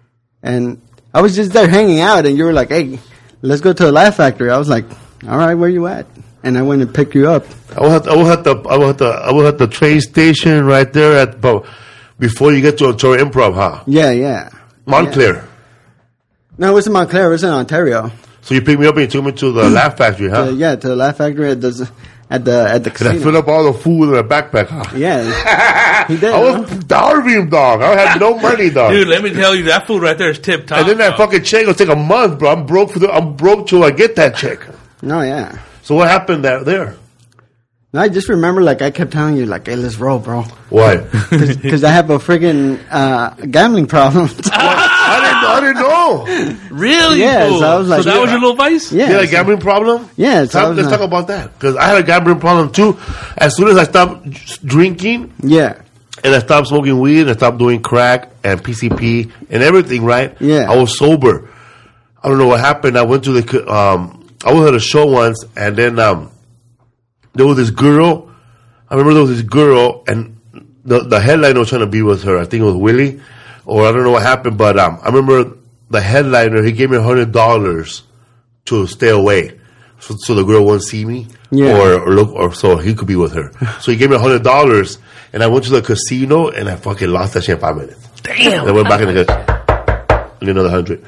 and I was just there hanging out. And you were like, "Hey, let's go to the Laugh Factory." I was like, "All right, where you at?" And I went and picked you up. I was at, I was at the I was at the I was at the train station right there at before you get to Ontario Improv, huh? Yeah, yeah. Montclair. Yeah. No, it wasn't Montclair. It was in Ontario. So you picked me up and you took me to the Laugh Factory, huh? Uh, yeah, to the Laugh Factory at the at the at the And casino. I filled up all the food in a backpack, huh? Yeah, he did. I huh? was starving, dog. I had no money, dog. Dude, let me tell you, that food right there is tip top. and then that dog. fucking check will take a month, bro. I'm broke for the. I'm broke till I get that check. No, yeah. So what happened there? There? No, I just remember, like, I kept telling you, like, hey, let's roll, bro. Why? Because I have a friggin' uh, gambling problem. I didn't. I didn't know. Really? Yeah, fool? so I was like- so that was your little vice? yeah. You had a gambling problem? Yeah, so I Talk- was let's not- talk about that because I had a gambling problem too. As soon as I stopped drinking Yeah. and I stopped smoking weed and I stopped doing crack and P C P and everything, right? Yeah. I was sober. I don't know what happened. I went to the. co- Um, I was at a show once, and then um, there was this girl. I remember there was this girl, and the the headliner was trying to be with her. I think it was Willie, or I don't know what happened, but um, I remember the headliner. He gave me a hundred dollars to stay away, so, so the girl won't see me, Yeah. or, or look, or so he could be with her. So he gave me a hundred dollars, and I went to the casino, and I fucking lost that shit in five minutes. Damn. I went back and I got another hundred.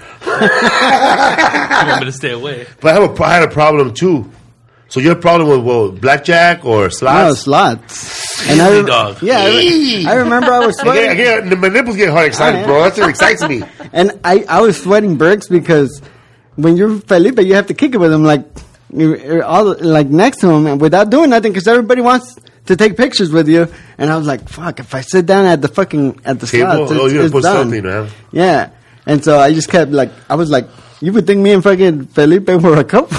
You want me to stay away. But I, have a, I had a problem too. So you have a problem with what, blackjack or No, slots? slots. And Really, I, dog. Yeah, I, I remember I was I get, I sweating. get, my nipples get hard excited, Oh, yeah. bro. That's what excites me. And I, I was sweating bricks because when you're Felipe, you have to kick it with him, like, you're, you're all, like, next to him and without doing nothing because everybody wants to take pictures with you. And I was like, fuck, if I sit down at the fucking, at the Table? slots, Oh, it's, you gotta it's put done. something, man. Yeah. And so I just kept, like, I was like, you would think me and fucking Felipe were a couple.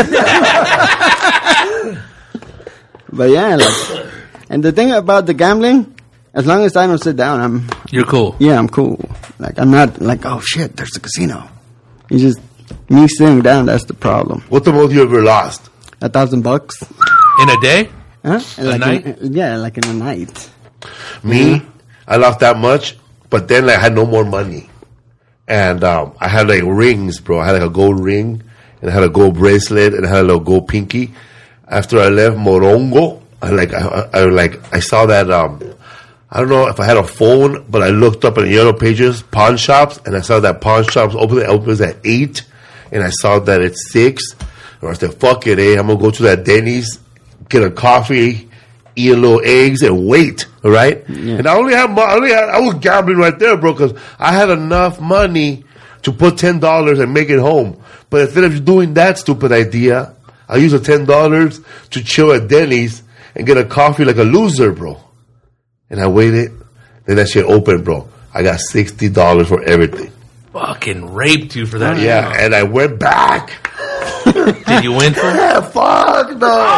But yeah, like, and the thing about the gambling, as long as I don't sit down, I'm, You're cool. yeah, I'm cool. Like, I'm not like, oh shit, there's a casino. You just, me sitting down, that's the problem. What's the most you ever lost? A thousand bucks. In a day? Huh? like night? In, yeah, like in a night. Me, I lost that much, but then I had no more money. And um, I had like rings, bro. I had like a gold ring, and I had a gold bracelet, and I had a little gold pinky. After I left Morongo, I like I, I, I like I saw that um, I don't know if I had a phone, but I looked up in the Yellow Pages pawn shops, and I saw that pawn shops open. It opens at eight, and I saw that it's six. And I said, "Fuck it, eh? I'm gonna go to that Denny's, get a coffee, eat a little eggs, and wait." All right. And I only had mo- I only had I was gambling right there, bro, because I had enough money to put ten dollars and make it home. But instead of doing that stupid idea, I used the ten dollars to chill at Denny's and get a coffee like a loser, bro. And I waited. Then that shit opened, bro. I got sixty dollars for everything. Fucking raped you for that. Yeah, and I went back. Did you win for it? Yeah, fuck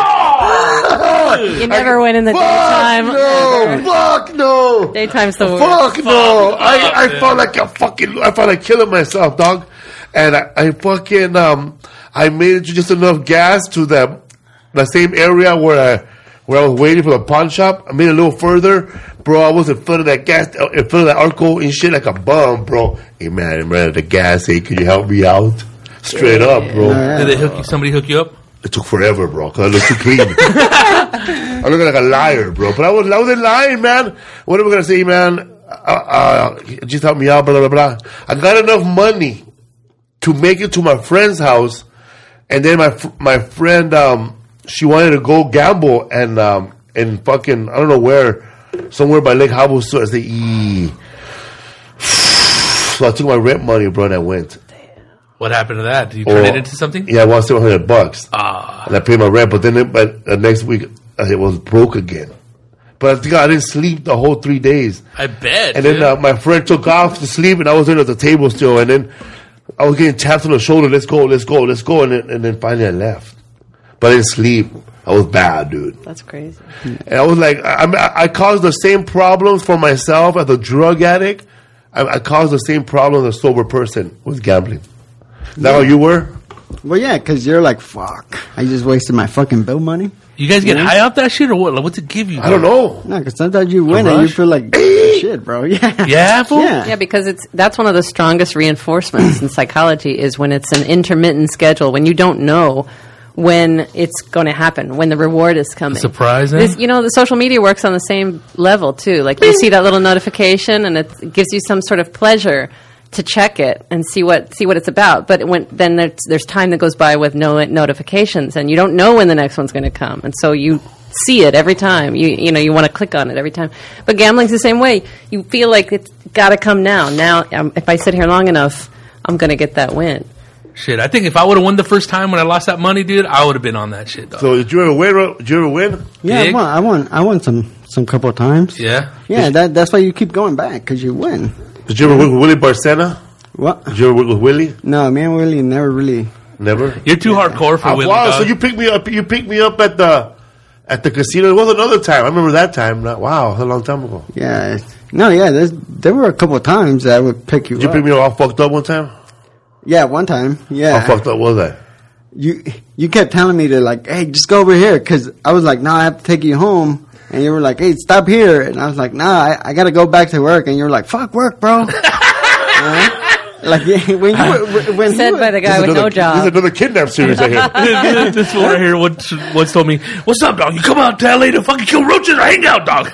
no. You never win in the Fuck daytime. no. Fuck no. Daytime's the worst. Fuck no. Fuck I, I man. felt like a fucking, I felt like killing myself, dog. And I, I fucking, um, I made it to just enough gas to the, the same area where I, where I was waiting for the pawn shop. I made it a little further. Bro, I was in front of that gas, in front of that Arco and shit like a bum, bro. Hey man, I'm running the gas. Hey, can you help me out? Straight up, bro. Did they hook you, somebody hook you up? It took forever, bro, because I look too clean. I look like a liar, bro. But I was, I wasn't lying, man. What am I going to say, man? Uh, uh, just help me out, blah, blah, blah. I got enough money to make it to my friend's house. And then my fr- my friend, um, she wanted to go gamble and, um, and fucking, I don't know where, somewhere by Lake Havasu. I said, eee. So I took my rent money, bro, and I went. What happened to that? Did you turn Oh, it into something? Yeah, I won seven hundred bucks. Ah. And I paid my rent, but then it, but uh, next week uh, it was broke again. But I think I didn't sleep the whole three days. I bet. And then dude. uh, my friend took off to sleep, and I was there at the table still. And then I was getting tapped on the shoulder. Let's go, let's go, let's go. And then, and then finally I left. But I didn't sleep. I was bad, dude. That's crazy. And I was like, I, I, I caused the same problems for myself as a drug addict. I, I caused the same problem as a sober person with gambling. Is that how you were? Well, yeah, because you're like, fuck. I just wasted my fucking bill money. You guys get high off that shit or what? Like, what's it give you? I don't know. No, because sometimes you win and you rush? feel like shit, bro. Yeah. Yeah, fool? Yeah. Yeah, because it's that's one of the strongest reinforcements in psychology is when it's an intermittent schedule, when you don't know when it's going to happen, when the reward is coming. Surprising. This, you know, the social media works on the same level, too. Like, you see that little notification, and it, it gives you some sort of pleasure to check it and see what see what it's about. But when then there's, there's time that goes by with no notifications, and you don't know when the next one's going to come. And so you see it every time. You you know, you want to click on it every time. But gambling's the same way. You feel like it's got to come now. Now, um, if I sit here long enough, I'm going to get that win. Shit, I think if I would have won the first time when I lost that money, dude, I would have been on that shit, dog. So did you ever win? Did you ever win? Yeah, I Big? won, I won. I won some some couple of times. Yeah? Yeah, that that's why you keep going back because you win. Did you ever work with Willie Barcena? What? Did you ever work with Willie? No, me and Willie never really. Never. You're too hardcore for Ah, Willie, wow, dog. so you picked me up. You picked me up at the at the casino. There was another time. I remember that time. Like, wow, a long time ago. Yeah. No, yeah. There's, there were a couple of times that I would pick you Did you up. pick me up all fucked up one time? Yeah, one time. How Yeah. fucked up was that? You you kept telling me to like, hey, just go over here because I was like, no, I have to take you home. And you were like, hey, stop here. And I was like, nah, I, I got to go back to work. And you were like, fuck work, bro. Uh, like yeah, when you were, when Said you were, by the guy This is with no another- This is job. another kidnap series I hear. This fool right here once, once told me, "What's up, dog? You come out to L A to fucking kill roaches or hang out, dog?"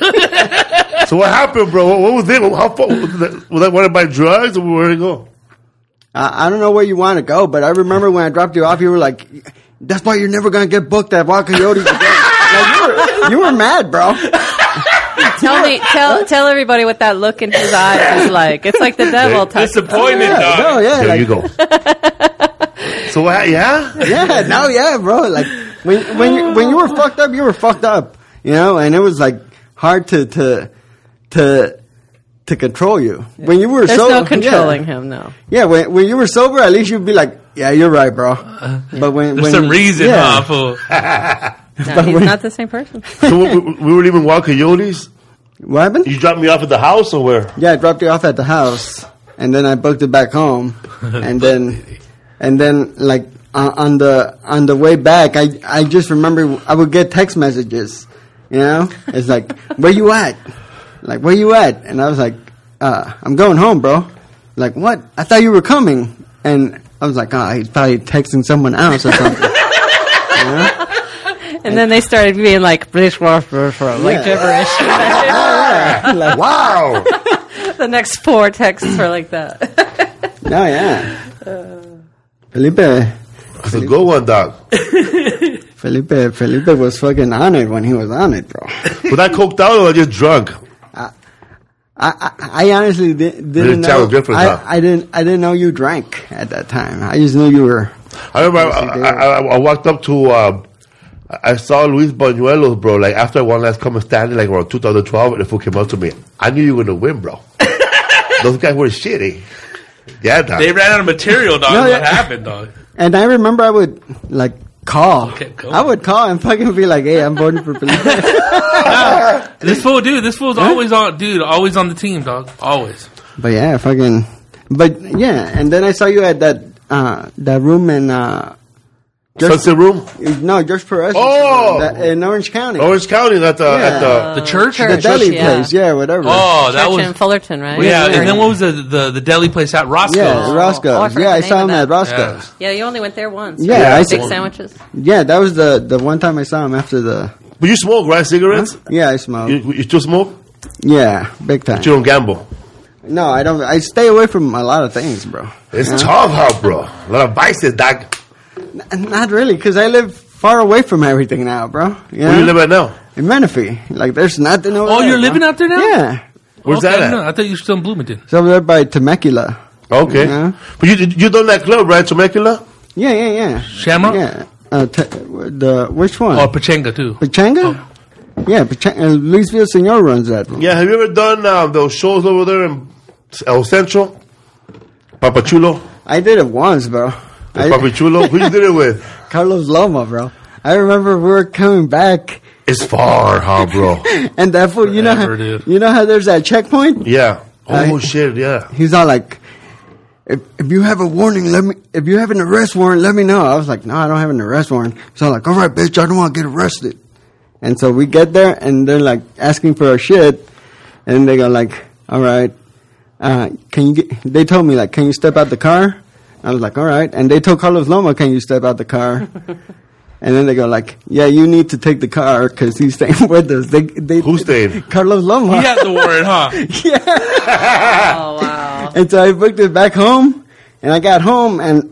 So what happened, bro? What, what was it? How far was that? Was that one of my drugs, or where did it go? I, I don't know where you want to go, but I remember when I dropped you off, you were like, that's why you're never going to get booked at Wild Coyotes again. Like, you, were, you were mad, bro. Tell me, tell tell everybody what that look in his eyes is like. It's like the devil touch. Disappointed, Yeah, dog. no, yeah. There like, you go. So what? Yeah. Yeah, no, yeah, bro. Like when when you when you were fucked up, you were fucked up, you know, and it was like hard to to to to control you. When you were There's sober, no controlling yeah. him, no. Yeah, when when you were sober, at least you'd be like, yeah, you're right, bro. But when There's when some reason, yeah. huh, fool? No, he's not the same person. So we, we were leaving Wild Coyotes. What happened? You dropped me off at the house, or where? Yeah, I dropped you off at the house, and then I booked it back home, and then, and then like uh, on the on the way back, I I just remember I would get text messages, you know, it's like, where you at? Like, where you at? And I was like, uh, I'm going home, bro. Like, what? I thought you were coming, and I was like, oh, he's probably texting someone else or something. You know? And then they started being like, like gibberish. Like, Wow. The next four texts were like that. no, yeah. Felipe. That's a good one, dog. Felipe, Felipe was fucking on it when he was on it, bro. Was I coked out or just drunk? I, I, I honestly di- didn't Didn't tell know. the difference, I, huh? I didn't. I didn't know you drank at that time. I just knew you were. I remember I, I, I, I walked up to, uh, I saw Luis Bañuelos, bro, like after one last come and standing, like around two thousand twelve, and the fool came up to me. I knew you were going to win, bro. Those guys were shitty. Yeah, dog. They ran out of material, dog. No, What yeah. happened, dog? And I remember I would like call. Kept going. I would call and fucking be like, "Hey, I'm voting for Felipe." This fool, dude. This fool's always on, dude. Always on the team, dog. Always. But yeah, fucking. But yeah, and then I saw you at that uh, that room in uh, Sunset Room? no George Perez. Oh! that, in Orange County. Orange County, at the, at the, The church. the church. deli yeah. place, yeah, whatever. Oh, that Church was. in Fullerton, right? Yeah, Yeah. and then what was the the, the deli place at Roscoe's? yeah, Oh, Roscoe's. I forgot yeah, I the saw name him of at that. Roscoe's. Yeah, you only went there once. Yeah, right? I Big saw- sandwiches. Yeah, that was the the one time I saw him after the. but you smoke, right? Cigarettes? Yeah, I smoke. You, you still smoke? Yeah, big time. But you don't gamble. No, I don't. I stay away from a lot of things, bro. It's Yeah. tough out, bro. A lot of vices, dog. N- Not really, because I live far away from everything now, bro. Yeah? Where you live at now? In Menifee. Like, there's nothing over Oh, there, you're bro. living out there now? Yeah. Where's Okay, that at? no, I thought you were still in Bloomington. It's over there by Temecula. Okay. Yeah. But you you done that club, right, Temecula? Yeah, yeah, yeah. Shamrock? Yeah. Uh, te- the Which one? Or Pachanga, too. Pachanga? Yeah, Pachanga. Uh, Luis Villaseñor runs that one. Yeah, have you ever done uh, those shows over there in El Centro? Papachulo? I did it once, bro. The I, Papi Chulo? Who you did it with? Carlos Loma, bro. I remember we were coming back, It's far, huh, bro? and that fool, you know, how, Forever, dude. you know how there's that checkpoint. Yeah. Oh, I- shit, yeah. He's all like, if, if you have a warning, let me. If you have an arrest warrant, let me know. I was like, no, I don't have an arrest warrant. He's all like, all right, bitch, I don't want to get arrested. And so we get there, and they're like asking for our shit, and they go like, all right, uh, can you get? They told me like, can you step out the car? I was like, all right. And they told Carlos Loma, can you step out the car? And then they go like, yeah, you need to take the car because he's staying with us. They, they, Who stayed? Carlos Loma. He had the warrant, huh? Oh wow. And so I booked it back home, and I got home, and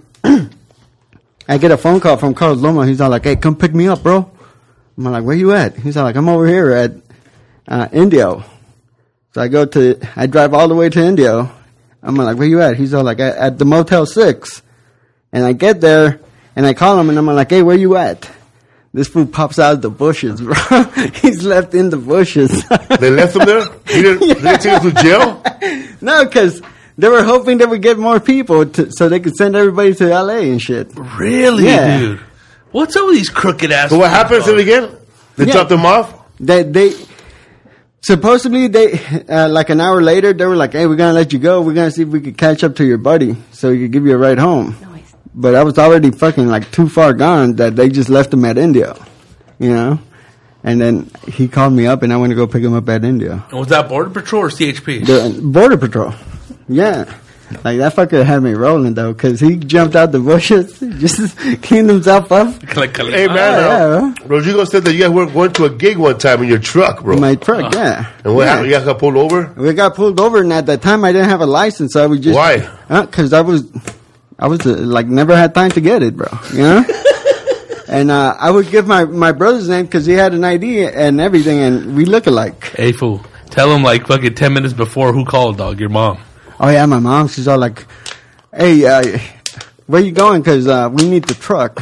I get a phone call from Carlos Loma. He's all like, hey, come pick me up, bro. I'm like, where you at? He's all like, I'm over here at uh, Indio. So I go to, I drive all the way to Indio. I'm like, where you at? He's all like, at, at the Motel six. And I get there, and I call him, and I'm like, hey, where you at? This fool pops out of the bushes, bro. He's left in the bushes. They left him there? He didn't, they didn't take him to jail? No, because they were hoping they would get more people to, so they could send everybody to L A and shit. Really, Yeah. dude? What's up with these crooked ass? So what happened to dog? him again? They Yeah. dropped him off? They, they supposedly they uh, like an hour later they were like, "Hey, we're gonna let you go. We're gonna see if we could catch up to your buddy, so he could give you a ride home." Nice. But I was already fucking like too far gone that they just left him at Indio, you know. And then he called me up, and I went to go pick him up at Indio. And was that Border Patrol or C H P? The Border Patrol, yeah. Like that fucker had me rolling though, cause he jumped out the bushes, just cleaned himself up. Like, like, Hey, man. yeah, uh, Rodrigo said that you guys were going to a gig one time in your truck, bro. In my truck, yeah. and what yeah. happened? You guys got pulled over? We got pulled over, and at that time I didn't have a license, so I was just Why? Because I was, I was uh, like never had time to get it, bro. You know. And uh, I would give my, my brother's name because he had an I D and everything, and we look alike. Hey, fool. Tell him, like, fucking ten minutes before who called, dog. Your mom. Oh yeah, my mom. She's all like, "Hey, uh, where you going? Because uh, we need the truck."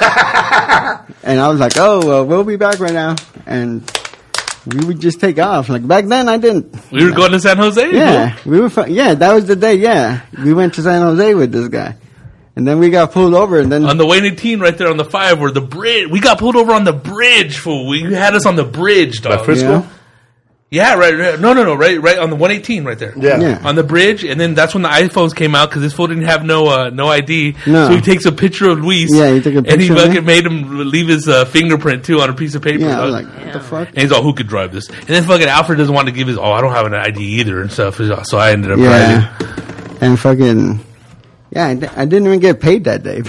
And I was like, "Oh, well, we'll be back right now." And we would just take off. Like back then, I didn't. We were going to San Jose. Yeah, we were. Fu- yeah, that was the day. Yeah, we went to San Jose with this guy, and then we got pulled over, and then On the Wayne eighteen right there on the five where the bridge. We got pulled over on the bridge, fool. We you had us on the bridge, By dog. Frisco? Yeah. Yeah, right, right. No, no, no. Right, right on the one eighteen right there. Yeah. Yeah. On the bridge, and then that's when the iPhones came out because this fool didn't have no uh, no I D. No. So he takes a picture of Luis. Yeah, he took a and he picture of fucking me. made him leave his uh, fingerprint too on a piece of paper. yeah, I was dog. like, "What the fuck?" And he's all, who could drive this? And then fucking Alfred doesn't want to give his, oh, I don't have an I D either and stuff. So I ended up Yeah, driving. and fucking. Yeah, I, di- I didn't even get paid that day.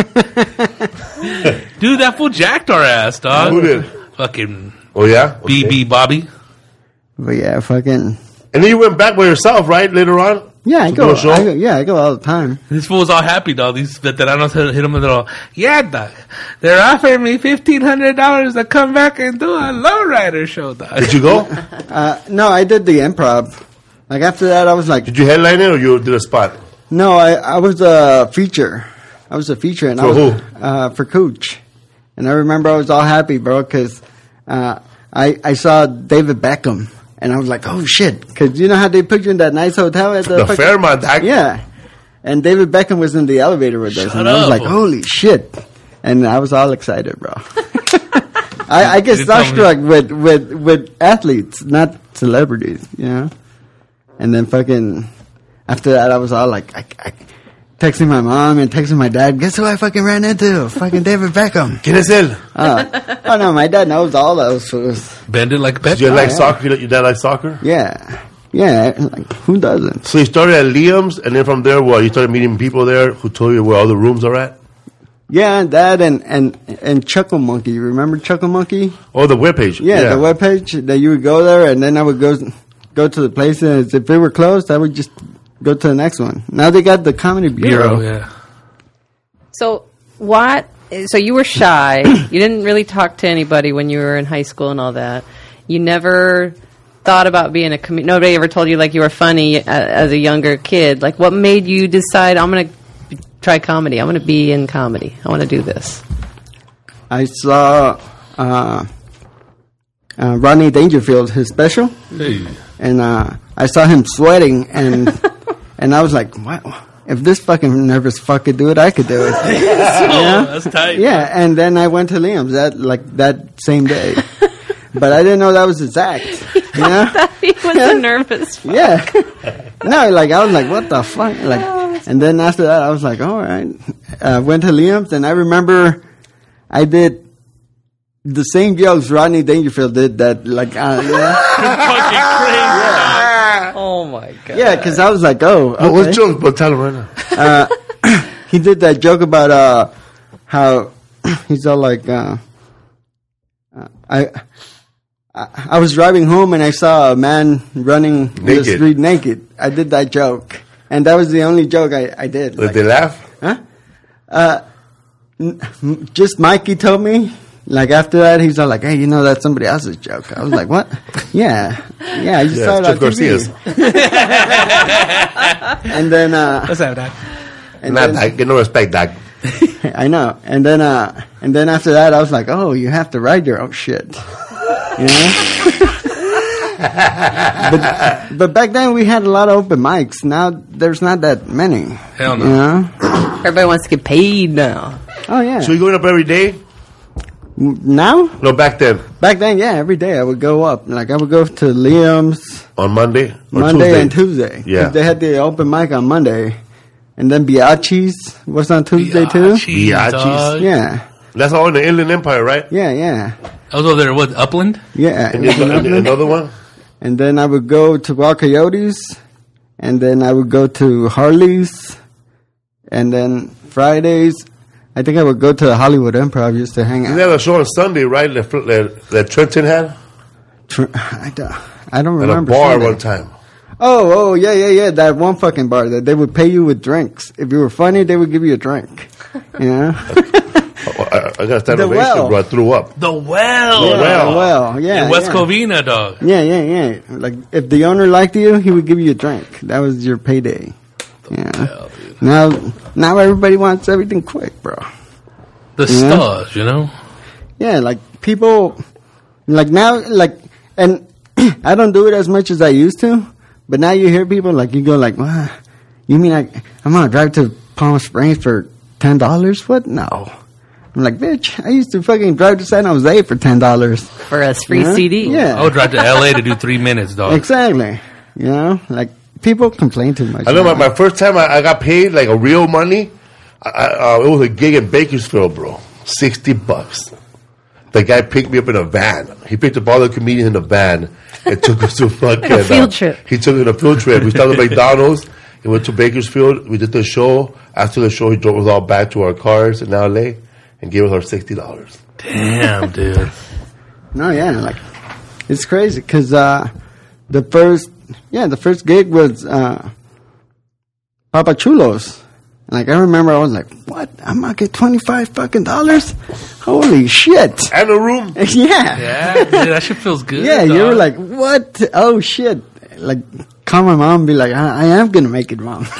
Dude, that fool jacked our ass, dog. Who did? Fucking Oh, yeah? B B Bobby. But yeah, fucking. And then you went back by yourself, right, later on? Yeah, I To go, do a show? I go. Yeah, I go all the time. This fool was all happy, dog. These veteranos hit hit him with it all. Yeah, dog. They're offering me fifteen hundred dollars to come back and do a lowrider show, dog. Did you go? Uh, no, I did the improv. Like after that, I was like, Did you headline it or you did a spot? no, I, I was a feature. I was a feature, and I For was who? Uh, for Cooch. And I remember I was all happy, bro, because uh, I I saw David Beckham, and I was like, oh shit, because you know how they put you in that nice hotel at the, The fucking- Fairmont. I, Yeah, and David Beckham was in the elevator with us, Shut and I was up. like, holy shit, and I was all excited, bro. I, I get You didn't tell me. starstruck with, with, with athletes, not celebrities, you know? And then fucking, after that, I was all like, I, I, texting my mom and texting my dad, guess who I fucking ran into? Fucking David Beckham. ¿Quién es él? Uh, oh no, my dad knows all those fools. Bend it like a pet. Do you like yeah. soccer? Your dad like soccer? Yeah. Yeah, like, who doesn't? So you started at Liam's, and then from there, what? You started meeting people there who told you where all the rooms are at? Yeah, that and, and, and Chuckle Monkey. You remember Chuckle Monkey? Oh, the webpage. Yeah, the webpage that you would go there, and then I would go go to the places. If they were closed, I would just go to the next one. Now they got the Comedy Bureau. Bureau, yeah. So what? So you were shy. You didn't really talk to anybody when you were in high school and all that. You never thought about being a comedian. Nobody ever told you like you were funny a- as a younger kid. Like, what made you decide I'm going to try comedy? I'm going to be in comedy. I want to do this. I saw uh, uh, Rodney Dangerfield, his special, Hey. and uh, I saw him sweating, and and I was like, what? if this fucking nervous fuck could do it, I could do it. Oh, that's tight. Yeah, and then I went to Liam's that like that same day, but I didn't know that was his act. You know? He was a nervous fuck. Yeah. No, like I was like, what the fuck? Like, and then after that, I was like, all right. I uh, went to Liam's, and I remember I did the same jokes Rodney Dangerfield did. That like, uh, yeah, Fucking crazy. Oh my god. yeah, because I was like, oh, What was okay. joke? But tell him right now. Uh, he did that joke about uh, how he's all like, uh, uh, I. I I was driving home and I saw a man running in the Naked. street naked. I did that joke, and that was the only joke I, I did. Did Like, they laugh? huh? Uh, n- just Mikey told me. Like after that, he's all like, "Hey, you know that's somebody else's joke." I was like, "What?" Yeah, yeah. I just Yeah, saw it Jeff on T V. Garcia's. And then, uh, What's that, Doc? and Not then that. Get no respect, Doc. I know. And then, uh, and then after that, I was like, "Oh, you have to write your own shit." You know? but, but back then we had a lot of open mics. Now there's not that many. Hell no. You know? Everybody wants to get paid now. Oh yeah. So you going up every day? Now? No, back then. Back then, yeah, every day I would go up. Like I would go to Liam's On Monday? Or Monday Tuesday? and Tuesday. Yeah. 'Cause they had the open mic on Monday, and then Biatchi's was on Tuesday too. Biatchi's. dog. Yeah, That's all in the Inland Empire, right? yeah, yeah, I was over there, what, Upland? yeah. And there's a- another one? And then I would go to Wild Coyotes, and then I would go to Harley's, and then Fridays, I think I would go to the Hollywood Improv just to hang You out. had a show on Sunday, right? That, that, that Trenton had? Tr- I don't, I don't At a remember. bar Sunday. one time. Oh, oh, yeah, yeah, yeah. That one fucking bar that they would pay you with drinks. If you were funny, they would give you a drink. Yeah. Oh, I, I got that The ovation, Well. bro. I threw up. The Well. Yeah, Well. well, yeah. In West yeah. Covina, dog. Yeah, yeah, yeah. Like if the owner liked you, he would give you a drink. That was your payday. Yeah. Well, dude. Now, now everybody wants everything quick, bro. The Yeah. stars, you know? Yeah, like people, like now, like, and I don't do it as much as I used to, but now you hear people like you go like, wow, you mean I, I'm gonna drive to Palm Springs for ten dollars? What? No. I'm like, bitch, I used to fucking drive to San Jose for ten dollars. For a free C D. Yeah. I would drive to L A to do three minutes, dog. Exactly. You know, like people complain too much. I know my, now. my first time I, I got paid, like a real money, I, I, uh, it was a gig in Bakersfield, bro. sixty bucks. The guy picked me up in a van. He picked up all the comedians in the van and took us to fucking... a field uh, trip. He took us on a field trip. We started at McDonald's. He went to Bakersfield. We did the show. After the show, he drove us all back to our cars in L A and gave us our sixty dollars. Damn, dude. No, yeah, like it's crazy because uh, the first, yeah, the first gig was uh, Papa Chulos. Like I remember, I was like, "What? I'm gonna get twenty five fucking dollars? Holy shit!" And a room. yeah, Yeah, dude, that shit feels good. yeah. You were dog. like, "What? Oh shit!" Like, call my mom and be like, "I, I am gonna make it, mom."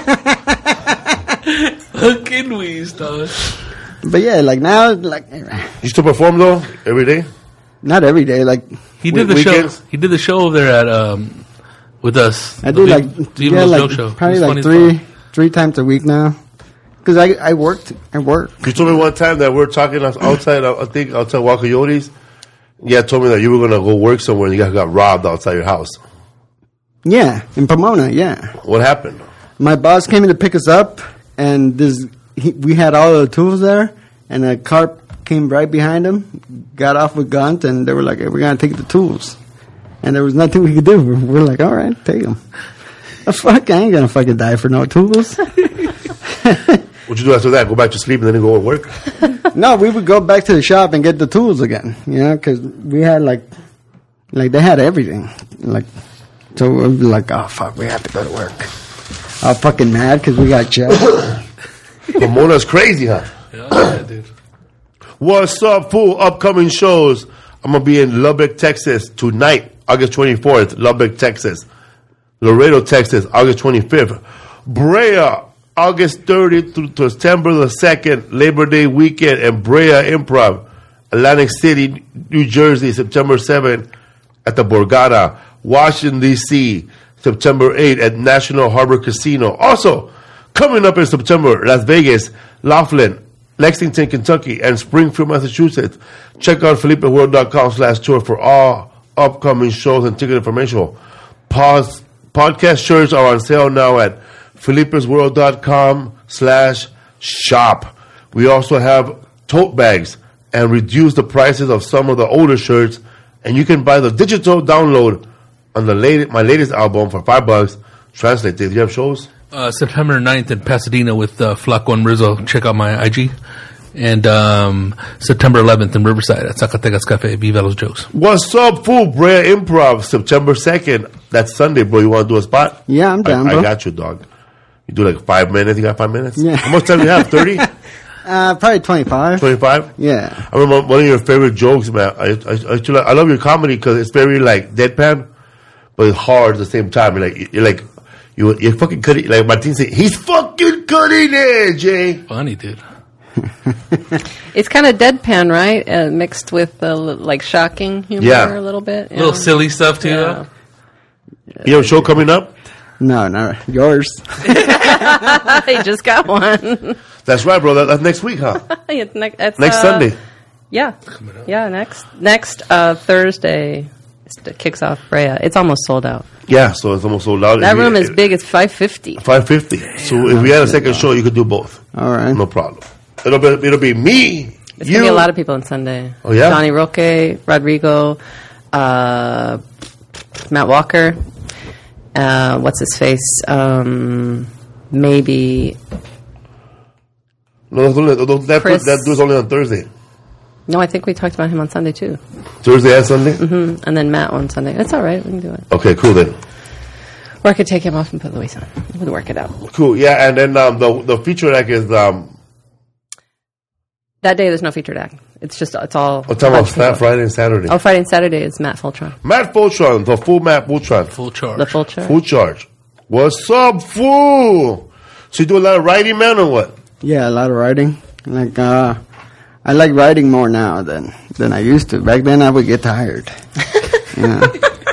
Fucking wheeze, dog. But yeah, like now, like You still perform, though, every day? not every day. Like He did the Weekends? show. He did the show over there at um with us. I The do Viv- like Viva's yeah, like joke show. probably It was like funny as three fuck. three times a week now. Because I I worked I work. You told me one time that we we're talking outside, I think, outside Wild Coyotes. Yeah, told me that you were going to go work somewhere and you guys got robbed outside your house. Yeah, in Pomona. Yeah, What happened? my boss came in to pick us up, and this he, we had all the tools there, and a car came right behind him, got off with guns, and they were like, hey, "We're gonna take the tools," and there was nothing we could do. We're like, "All right, take them." The fuck, I ain't gonna fucking die for no tools. What'd you do after that? Go back to sleep and then go to work? No, we would go back to the shop and get the tools again, you know, because we had like, like they had everything, like, so we was like, oh fuck, we have to go to work. I was fucking mad because we got jailed. Pomona's crazy, huh? Yeah, dude. What's up, fool? Upcoming shows. I'm going to be in Lubbock, Texas tonight, August twenty-fourth, Lubbock, Texas. Laredo, Texas, August twenty-fifth. Brea, August thirtieth through September the second, Labor Day weekend, and Brea Improv. Atlantic City, New Jersey, September seventh at the Borgata. Washington, D C, September eighth at National Harbor Casino. Also, Coming up in September, Las Vegas, Laughlin, Lexington, Kentucky, and Springfield, Massachusetts. Check out FelipeWorld.com slash tour for all upcoming shows and ticket information. Pause, podcast shirts are on sale now at FelipeWorld.com slash shop. We also have tote bags and reduce the prices of some of the older shirts, and you can buy the digital download on the latest, my latest album for five bucks. Translate. Do you have shows? Uh, September ninth in Pasadena with uh, Flaco and Rizzo. Check out my I G. And um, September eleventh in Riverside at Zacatecas Cafe. Viva los Jokes. What's up, fool? Brea Improv, September second. That's Sunday, bro. You want to do a spot? Yeah, I'm down, I, bro. I got you, dog. You do like five minutes? You got five minutes? Yeah. How much time do you have? thirty? Uh, probably twenty-five. twenty-five? Yeah. I remember one of your favorite jokes, man. I, I, I, I love your comedy because it's very, like, deadpan, but it's hard at the same time. You're like, you're like, you, you're fucking cutting, like Martin said, he's fucking cutting it, Jay. Funny, dude. It's kind of deadpan, right? Uh, mixed with uh, li- like shocking humor Yeah. a little bit. A little silly stuff, too. Yeah. You have a show coming up? No, no, yours. He just got one. That's right, bro. That, that's next week, huh? it's ne- it's, Next uh, Sunday. Yeah, yeah. Next next uh, Thursday it kicks off Brea. It's almost sold out. Yeah, so it's almost sold out. That If you- room is big. It's five fifty. five fifty. So if we had a second show, you could do both. All right. No problem. It'll be it'll be me. There's you. gonna be a lot of people on Sunday. Oh, yeah? Johnny Roque, Rodrigo, uh, Matt Walker. Uh, what's his face? Um, maybe. No, that's only, those- that Chris. that dude's only on Thursday. No, I think we talked about him on Sunday too. Thursday and Sunday. Mm, and then Matt on Sunday. That's all right. We can do it. Okay, cool then. Or I could take him off and put Luis on. We would work it out. Cool. Yeah, and then um, the the feature act is um. That day, there's no featured act. It's just it's all. I'm talking about Fat Friday and Saturday. Oh, Friday and Saturday is Matt Fultron. Matt Fultron, the full Matt Fultron, Full charge. The full charge. full charge. What's up, fool? So you do a lot of writing, man, or what? Yeah, a lot of writing. Like, uh, I like writing more now than than I used to. Back then, I would get tired. Yeah.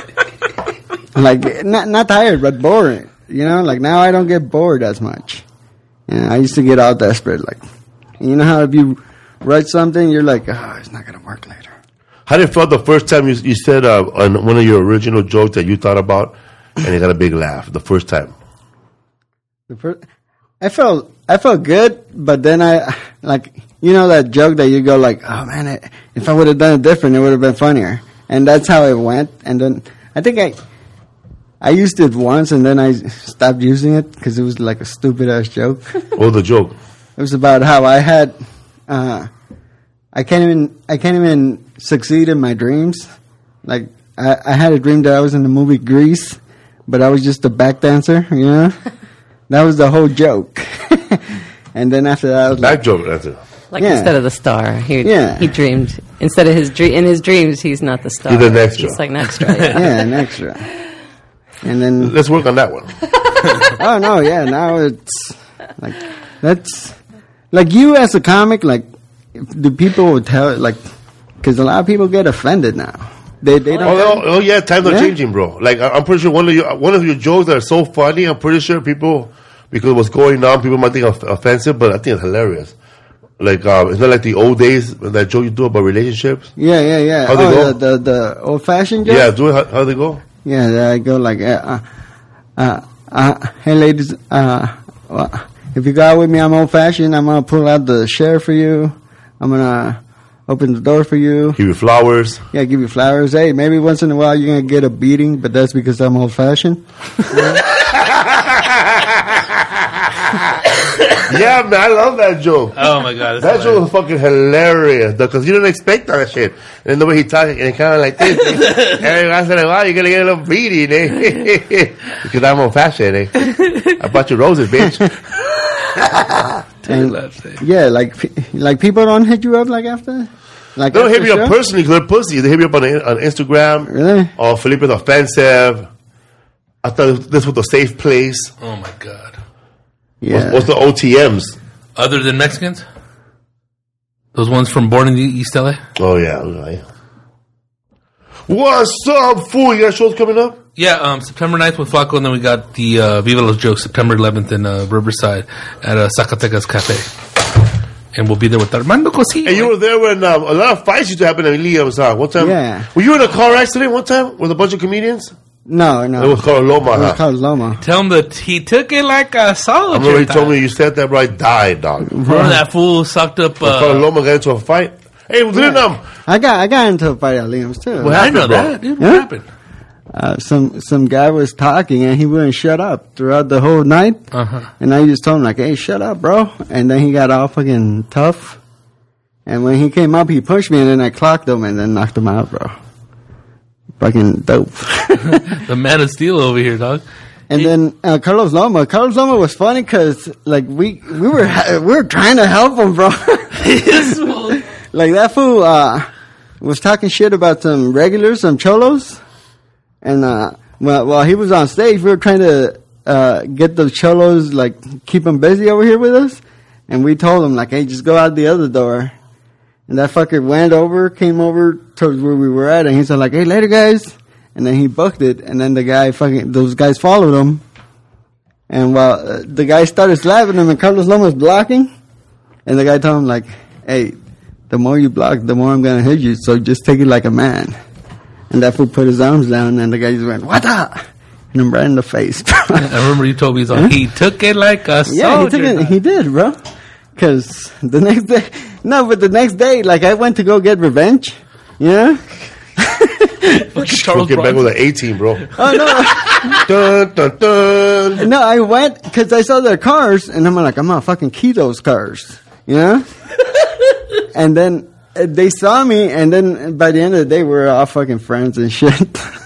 Like, not not tired, but bored. You know, like now I don't get bored as much. Yeah, I used to get all desperate. Like, you know how if you write something, you're like, oh, it's not gonna work later. How did it feel the first time you you said uh, on one of your original jokes that you thought about, and you got a big laugh the first time? The first, I felt I felt good, but then I like you know that joke that you go like, oh man, it, if I would have done it different, it would have been funnier. And that's how it went. And then I think I I used it once, and then I stopped using it because it was like a stupid ass joke. What was the joke? It was about how I had uh, I can't even I can't even succeed in my dreams. Like I, I had a dream that I was in the movie Grease, but I was just a back dancer, you know. That was the whole joke. And then after that, I was Back like, joke. That's it. Like Yeah. instead of the star, he Yeah. he dreamed instead of his dream in his dreams. He's not the star. He's an extra. He's like an extra. Yeah. yeah, an extra. And then, Let's work on that one. oh no, yeah, now it's like that's like you as a comic. Like, do people would tell like because a lot of people get offended now. They they Oh, don't. oh, oh, yeah, times are Yeah. changing, bro. Like I- I'm pretty sure one of your one of your jokes that are so funny. I'm pretty sure people, because of what's going on, people might think of offensive, but I think it's hilarious. Like um, it's not like the old days that joke you do about relationships. Yeah, yeah, yeah. How'd they oh, go? The, the the old fashioned joke. Yeah, do it. How, how they go? Yeah, there I go like, uh, uh, uh, hey ladies, uh, well, if you go out with me, I'm old fashioned. I'm gonna pull out the chair for you. I'm gonna open the door for you. Give you flowers. Yeah, give you flowers. Hey, maybe once in a while you're gonna get a beating, but that's because I'm old fashioned. Yeah, man, I love that joke. Oh my god, That joke was fucking hilarious because you didn't expect that shit. And the way he talked, and it kind of like this. And I said, "Wow, you're gonna get a little beating, eh?" Because I'm old fashioned, eh? I bought you roses, bitch. And, yeah, like like people don't hit you up like after. Like They don't after hit me the up show? personally because they're pussy. They hit me up on, on Instagram. Really? Oh, Felipe's offensive. I thought this was a safe place. Oh my god. Yeah. What's, what's the O T Ms? Other than Mexicans? Those ones from Born in the East L A? Oh, yeah. Okay. What's up, fool? You got shows coming up? Yeah, um, September ninth with Flaco, and then we got the uh, Viva Los Jokes September eleventh in uh, Riverside at uh, Zacatecas Cafe. And we'll be there with Armando Cosilla. And you were there when um, a lot of fights used to happen in Liam's house. One time, Yeah. Were you in a car accident one time with a bunch of comedians? No, no. It was called Loma. It was Huh? called Loma. Tell him that he took it like a I soldier. remember he told me you said that, bro. I died, dog. Remember that fool sucked up. Called Uh, Loma got into a fight. Hey, well, didn't um, I got I got into a fight at Liam's too. What I happened, know bro? that, dude. What Yeah? happened? Uh, some some guy was talking and he wouldn't shut up throughout the whole night. Uh-huh. And I just told him like, "Hey, shut up, bro." And then he got all fucking tough. And when he came up, he pushed me, and then I clocked him and then knocked him out, bro. Fucking dope. The man of steel over here, dog. And then uh, Carlos Loma. Carlos Loma was funny because like we we were we were trying to help him, bro. Like that fool uh, was talking shit about some regulars, some cholos, and uh, while, while he was on stage, we were trying to uh, get those cholos, like keep them busy over here with us, and we told him like, "Hey, just go out the other door." And that fucker went over, came over towards where we were at, and he's like, "Hey, later, guys." And then he booked it, and then the guy fucking those guys followed him, and while uh, the guy started slapping him, and Carlos Loma was blocking, and the guy told him like, "Hey, the more you block, the more I'm gonna hit you. So just take it like a man." And that fool put his arms down, and the guy just went, "What the?" And him right in the face. I remember you told me so. He took it like a soldier. Yeah, he took it. He did, bro. Because the next day, no, but the next day, like I went to go get revenge. Yeah. Charles Get back Bronson. with an eighteen, bro. Oh dun, dun, dun. no, no, I went because I saw their cars, and I'm like, I'm gonna fucking key those cars, you know. And then uh, they saw me, and then by the end of the day, we were all fucking friends and shit.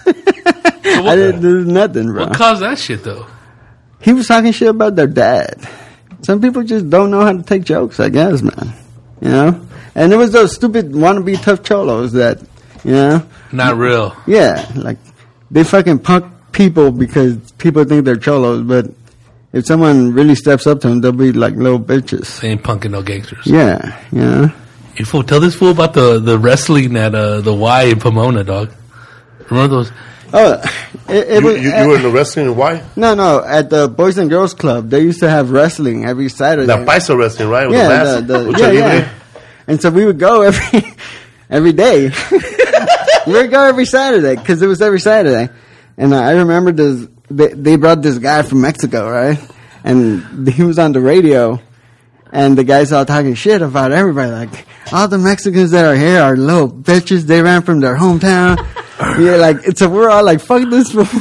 I didn't do nothing, bro. What caused that shit, though? He was talking shit about their dad. Some people just don't know how to take jokes, I guess, man. You know? And it was those stupid wannabe tough cholos that, you know? Not real. Yeah, like, they fucking punk people because people think they're cholos, but if someone really steps up to them, they'll be like little bitches. They ain't punking no gangsters. Yeah, you know? You fool, tell this fool about the, the wrestling at uh, the Y in Pomona, dog. Remember those? Oh, it, it You, was... you, you were in the wrestling, why? no, no, at the Boys and Girls Club, they used to have wrestling every Saturday. The Paisa wrestling, right? With Yeah, the mask? the, the, Lucha yeah, Libre? yeah. And so we would go every every day. We would go every Saturday because it was every Saturday. And I remember this. They, they brought this guy from Mexico, right? And he was on the radio, and the guys all talking shit about everybody. Like, all the Mexicans that are here are little bitches. They ran from their hometown. Yeah, like so we're all like, fuck this fool.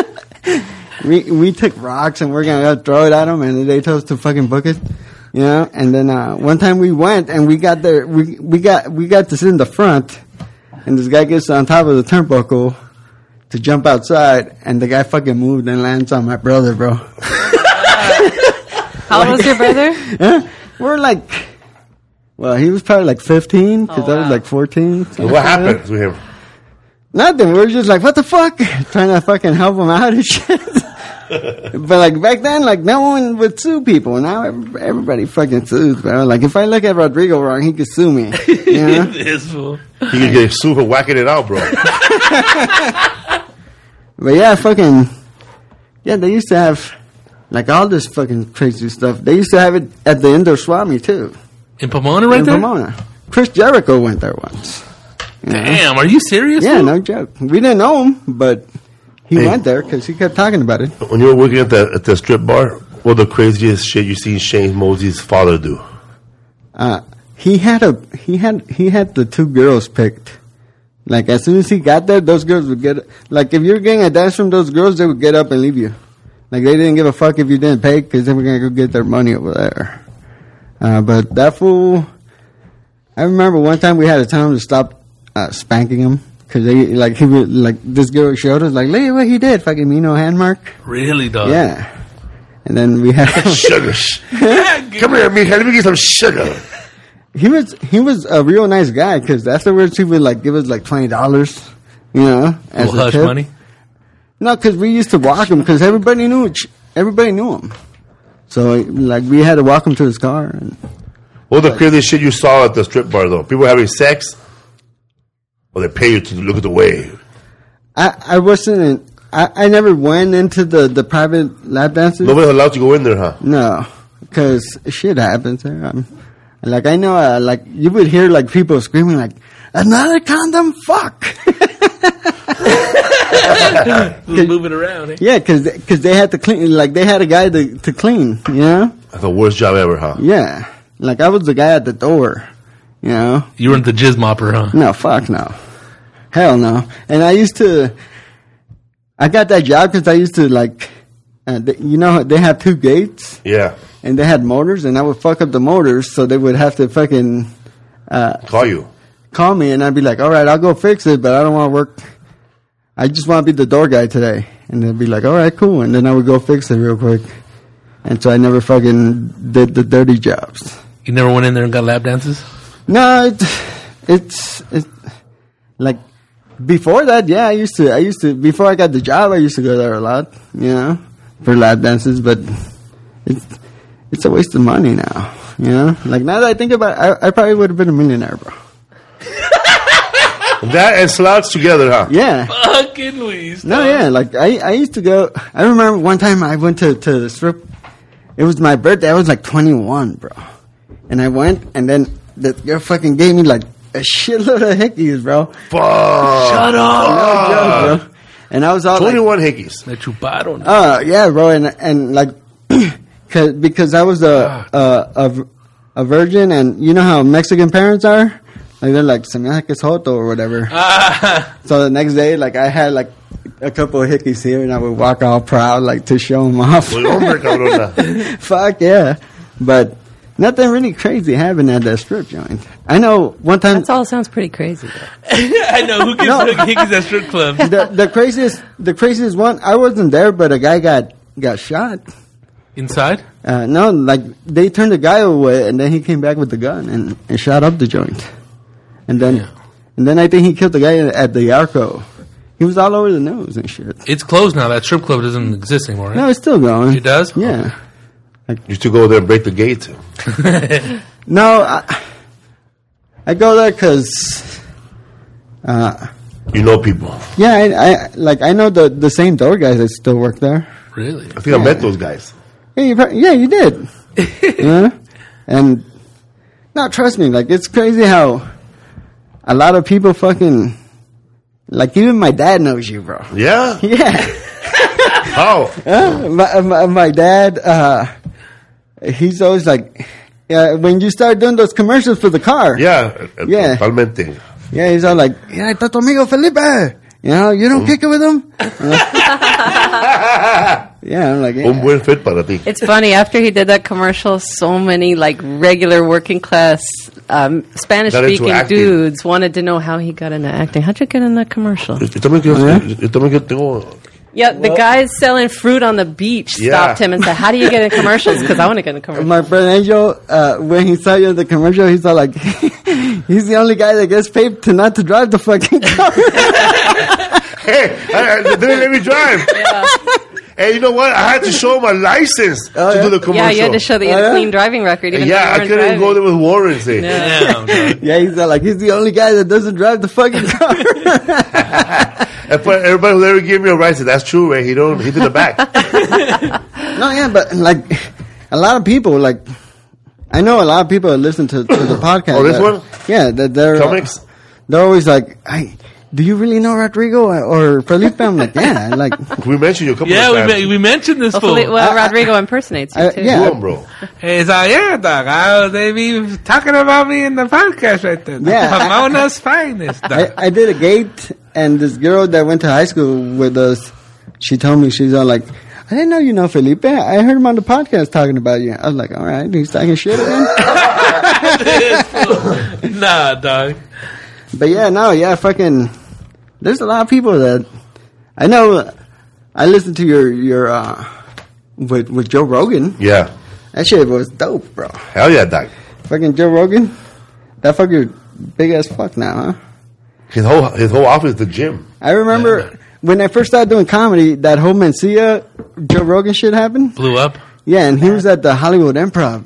we we took rocks and we're gonna go throw it at them, and they told us to fucking book it. You know, and then uh, one time we went and we got there. We we got we got to sit in the front, and this guy gets on top of the turnbuckle to jump outside, and the guy fucking moved and lands on my brother, bro. How old was your brother? Huh? We're like, well, he was probably like fifteen because Oh, I was wow. like fourteen. something What like that. happened to him? Nothing. We were just like, what the fuck? Trying to fucking help him out and shit. But like back then, like no one would sue people. Now every- everybody fucking sues, bro. Like if I look at Rodrigo wrong, he could sue me. You know? This fool. He could get sued for whacking it out, bro. But yeah, fucking yeah. They used to have like all this fucking crazy stuff. They used to have it at the indoor Swami too. In Pomona right in there? Pomona. Chris Jericho went there once. You know? Damn, are you serious? Yeah, fool? no joke. We didn't know him, but he Hey. went there because he kept talking about it. When you were working at the at the strip bar, what the craziest shit you seen Shane Mosey's father do? Uh, he had a he had he had the two girls picked. Like as soon as he got there, those girls would get like if you're getting a dance from those girls, they would get up and leave you. Like they didn't give a fuck if you didn't pay because they were gonna go get their money over there. Uh, but that fool, I remember one time we had to tell him to stop uh, spanking him because they like he would like this girl showed us like look at what he did, fucking me no hand mark. Really, dog? Yeah, and then we had Sugar. Come here, Mija. Let me get some sugar. He was he was a real nice guy because afterwards he would like give us like twenty dollars, you know, as Little a hush tip. money? No, because we used to walk him because everybody knew it, everybody knew him. So like we had to walk him to his car. And What the craziest shit you saw at the strip bar though? People having sex, or they pay you to look at the way. I, I wasn't. In, I, I never went into the, the private lap dances. Nobody's allowed to go in there, huh? No, because shit happens there. I'm, like I know, uh, like you would hear like people screaming like another condom, fuck. Moving around. Eh? Yeah, because because they had to clean. Like they had a guy to to clean. You know. That's the worst job ever, huh? Yeah, like I was the guy at the door. You know. You weren't the jizz mopper, huh? No, fuck no, hell no. And I used to. I got that job because I used to like, uh, they, you know, they have two gates. Yeah. And they had motors, and I would fuck up the motors, so they would have to fucking uh, Call you. call me, and I'd be like, all right, I'll go fix it, but I don't want to work. I just want to be the door guy today. And they'd be like, all right, cool. And then I would go fix it real quick. And so I never fucking did the dirty jobs. You never went in there and got lap dances? No, it, it's, it's like before that, yeah, I used to, I used to, before I got the job, I used to go there a lot, you know, for lap dances, but it's, it's a waste of money now, you know? Like, now that I think about it, I, I probably would have been a millionaire, bro. That and slots together, huh? Yeah. Fucking Luis. No, yeah, like, I, I used to go, I remember one time I went to, to the strip, it was my birthday, I was like twenty-one, bro. And I went, and then the girl fucking gave me, like, a shitload of hickeys, bro. Fuck. Shut up. No joke, bro. And I was all twenty-one hickeys. Me chuparon. like, uh, yeah, bro, and, and like, cause, because I was a, a, a, a virgin, and you know how Mexican parents are? Like, they're like, se me hace que es joto or whatever. Ah. So the next day, like, I had, like, a couple of hickeys here, and I would walk all proud, like, to show them off. Pues, hombre, cabrona. Fuck, yeah. But nothing really crazy happened at that strip joint. I know one time... That all sounds pretty crazy, though. I know. Who gets No. no. hickeys at strip clubs? the, the craziest the craziest one, I wasn't there, but a guy got, got shot. Inside? Uh, no, like, they turned the guy away, and then he came back with the gun and, and shot up the joint. And then, Yeah. and then I think he killed the guy at the Arco. He was all over the news and shit. It's closed now. That strip club doesn't exist anymore, right? No, it's still going. It does? Yeah. You used to go there and break the gate. No, I, I go there because, uh, You know people. yeah, I, I like I know the, the same door guys that still work there. Really? I think I met those guys. Yeah, you, prob- yeah, you did. Yeah, and no, trust me, like it's crazy how a lot of people fucking like even my dad knows you, bro. Yeah? Yeah, How? uh, my, my my dad, uh, he's always like, yeah, when you start doing those commercials for the car, Yeah. Yeah. Totalmente. yeah, he's all like, yeah, está tu amigo Felipe. You know, you don't kick it with him. Yeah, I'm like, yeah. Un buen fit para ti. It's funny, after he did that commercial, so many like regular working class um, Spanish Got into speaking acting. dudes wanted to know how he got into acting. How'd you get in that commercial? Yo también quiero- Yeah. yo también quiero- tengo- Yeah, the guys selling fruit on the beach Yeah. stopped him and said, "How do you get in commercials?" Because I want to get in commercials. My friend Angel, uh, when he saw you in the commercial, he's all like, he's the only guy that gets paid to not to drive the fucking car. Hey, I, I, they didn't let me drive. And you know what? I had to show my license Oh, to yeah? do the commercial. Yeah, you had to show that you had Oh, a yeah? clean driving record. Even Yeah, though I you weren't couldn't driving. go there with warrants. Eh? Damn. dude. Yeah, he's all like, he's the only guy that doesn't drive the fucking car. And for everybody who ever gave me a ride said, that's true, right? He don't. He did the back. No, yeah, but like a lot of people, like I know a lot of people that listen to, to the podcast. Oh, this that- one? Yeah, that they're Comics? they're always like, "Hey, do you really know Rodrigo or Felipe?" I'm like, "Yeah." I'm like, We mentioned you a couple Yeah, of we, times. me- we mentioned this Hopefully, fool. well, I- I- Rodrigo impersonates you I- too. yeah. Go on, bro. Hey, so yeah, dog. I, they be talking about me in the podcast right there. Yeah. Pomona's finest, dog. I, I did a gate, and this girl that went to high school with us, she told me, she's all like, "I didn't know you know Felipe. I heard him on the podcast talking about you." I was like, "All right, he's talking shit again." Nah, dog. But yeah, no, yeah, fucking. There's a lot of people that I know. I listened to your your uh, with with Joe Rogan. Yeah. That shit was dope, bro. Hell yeah, Doc. Fucking Joe Rogan. That fucker big as fuck now, huh? His whole his whole office is the gym. I remember Yeah, man. when I first started doing comedy, that whole Mencia Joe Rogan shit happened. Blew up. Yeah, and he was at the Hollywood Improv,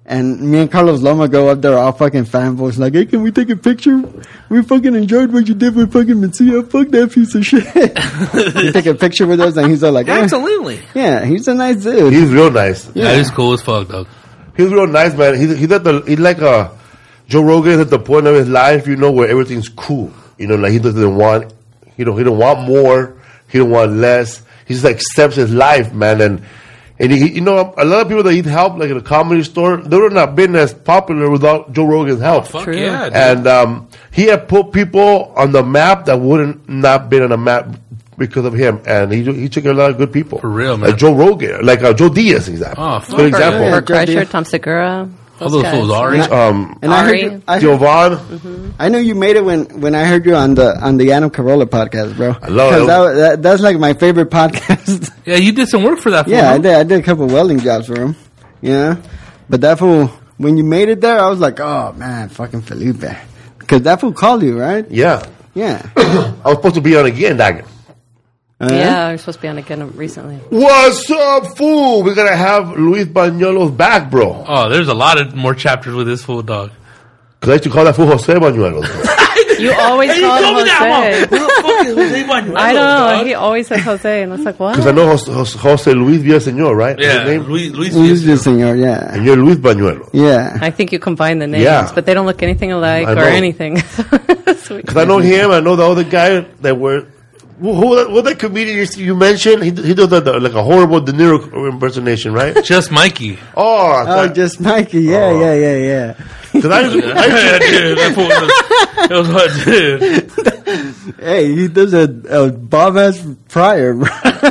And me and Carlos Loma go up there all fucking fanboys like, hey, can we take a picture? We fucking enjoyed what you did with fucking Mencia. Fuck that piece of shit. He take a picture with us and he's all like, eh. Absolutely. Yeah, he's a nice dude. He's real nice. Yeah. That is cool as fuck, dog. He's real nice, man. He's, he's at the, he's like a, Joe Rogan is at the point of his life, you know, where everything's cool. You know, like he doesn't want, you know, he don't want more. He don't want less. He just accepts his life, man. And, And he, you know, a lot of people that he'd help, like in a comedy store, they would not been as popular without Joe Rogan's help. Fuck True. yeah, dude. And um, he had put people on the map that wouldn't not been on the map because of him. And he he took a lot of good people. For real, man. Like Joe Rogan, like uh, Joe Diaz, example. Oh, Good fuck example. yeah. Bert Joe Kreischer, Diaz. Tom Segura. All those guys. fools are. And I, Um, and I heard Ari. you, I, heard, Jovan. I know you made it when, when I heard you on the on the Adam Carolla podcast, bro. I love 'Cause it. That, that, that's like my favorite podcast. Yeah, you did some work for that fool. Yeah, I huh? did. I did a couple welding jobs for him. Yeah, but that fool, when you made it there, I was like, oh man, fucking Felipe, because that fool called you, right? Yeah. Yeah. I was supposed to be on again, Dagger. Uh, Yeah, you're supposed to be on again recently. What's up, fool? We're going to have Luis Bañuelos back, bro. Oh, there's a lot of more chapters with this fool, dog. Because I used to call that fool Jose Bañuelos. Bro. You always Hey, you call told me him that one. Jose. Who the fuck is Jose Bañuelos, I don't know. dog? He always says Jose, and it's like, what? Because I know Jose, Jose, Jose Luis Villaseñor, right? Is Yeah, his name? Luis, Luis Luis Villaseñor. Villaseñor, yeah. And you're Luis Bañuelos. Yeah. I think you combine the names, Yeah. but they don't look anything alike I or know. anything. Sweet. Because I know him, I know the other guy that were... Who, who, what that comedian you- you mentioned? He, he does that, like a horrible De Niro impersonation, right? Just Mikey. Oh, I Oh, thought- just Mikey. Yeah, Oh. yeah, yeah, yeah. 'cause I, used to- I used Yeah, to- dude, that fool was, it was what, dude. Hey, he does a, a Bob ass Pryor, bro.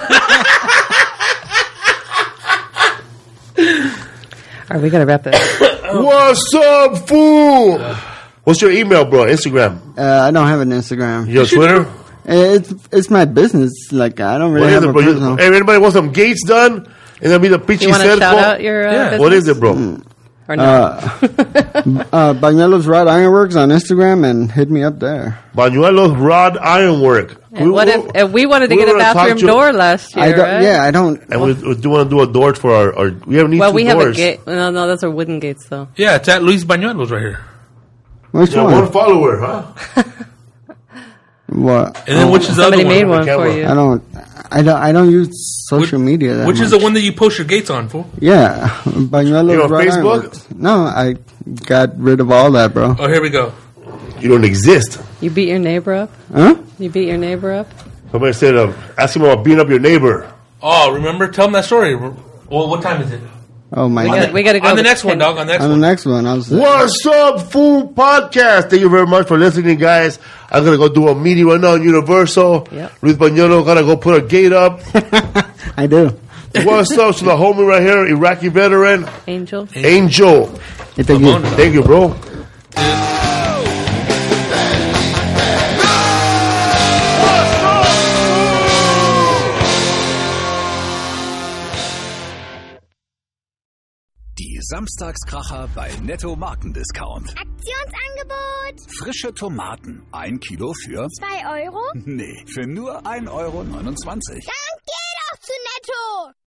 Are we gonna wrap it up? What's up, fool? What's your email, bro? Instagram? Uh, I don't have an Instagram. Your Twitter? It's it's my business. Like I don't really What is have it, a bro? You- personal. Hey, anybody want some gates done? And then be the Pichi You want to Cerco? shout out your uh, Yeah. business? What is it, bro? Or no? Uh, Bañuelos Rod Ironworks on Instagram and hit me up there. Bañuelos Rod Ironwork. And what if, if we wanted to we get a were gonna talk bathroom to- door last year, I don't, right? Yeah, I don't. And we, we do want to do a door for our, our we have need Well, two we have doors. a gate. No, no, those are wooden gates, though. Yeah, it's at Luis Bañuelos right here. Which Yeah, one? one follower, huh? What? And then which is the other Somebody one? made one Camera. for you. I don't. I don't. I don't use social Which- media. That Which is much. the one that you post your gates on, fool? Yeah, Bañuelos You're on Rod Facebook? Ironworks. No, I got rid of all that, bro. Oh, here we go. You don't exist. You beat your neighbor up? Huh? You beat your neighbor up? Somebody said, uh, ask him about beating up your neighbor. Oh, remember? Tell them that story. Well, what time is it? Oh my We god. got, we got to go. On the to next one, ten. dog. On the next On the one. next one, I'll say. What's up, Fool Podcast? Thank you very much for listening, guys. I'm going to go do a meeting right now on Universal. Yep. Luis Bañuelos got to go put a gate up. I do. What's up to the homie right here, Iraqi veteran, Angel. Angel. Hey, thank you. Ramon. Thank you, bro. Die Samstagskracher bei Netto Markendiscount. Aktionsangebot. Frische Tomaten. Ein Kilo für... zwei Euro? Nee, für nur ein Euro neunundzwanzig. Dann geh doch zu Netto.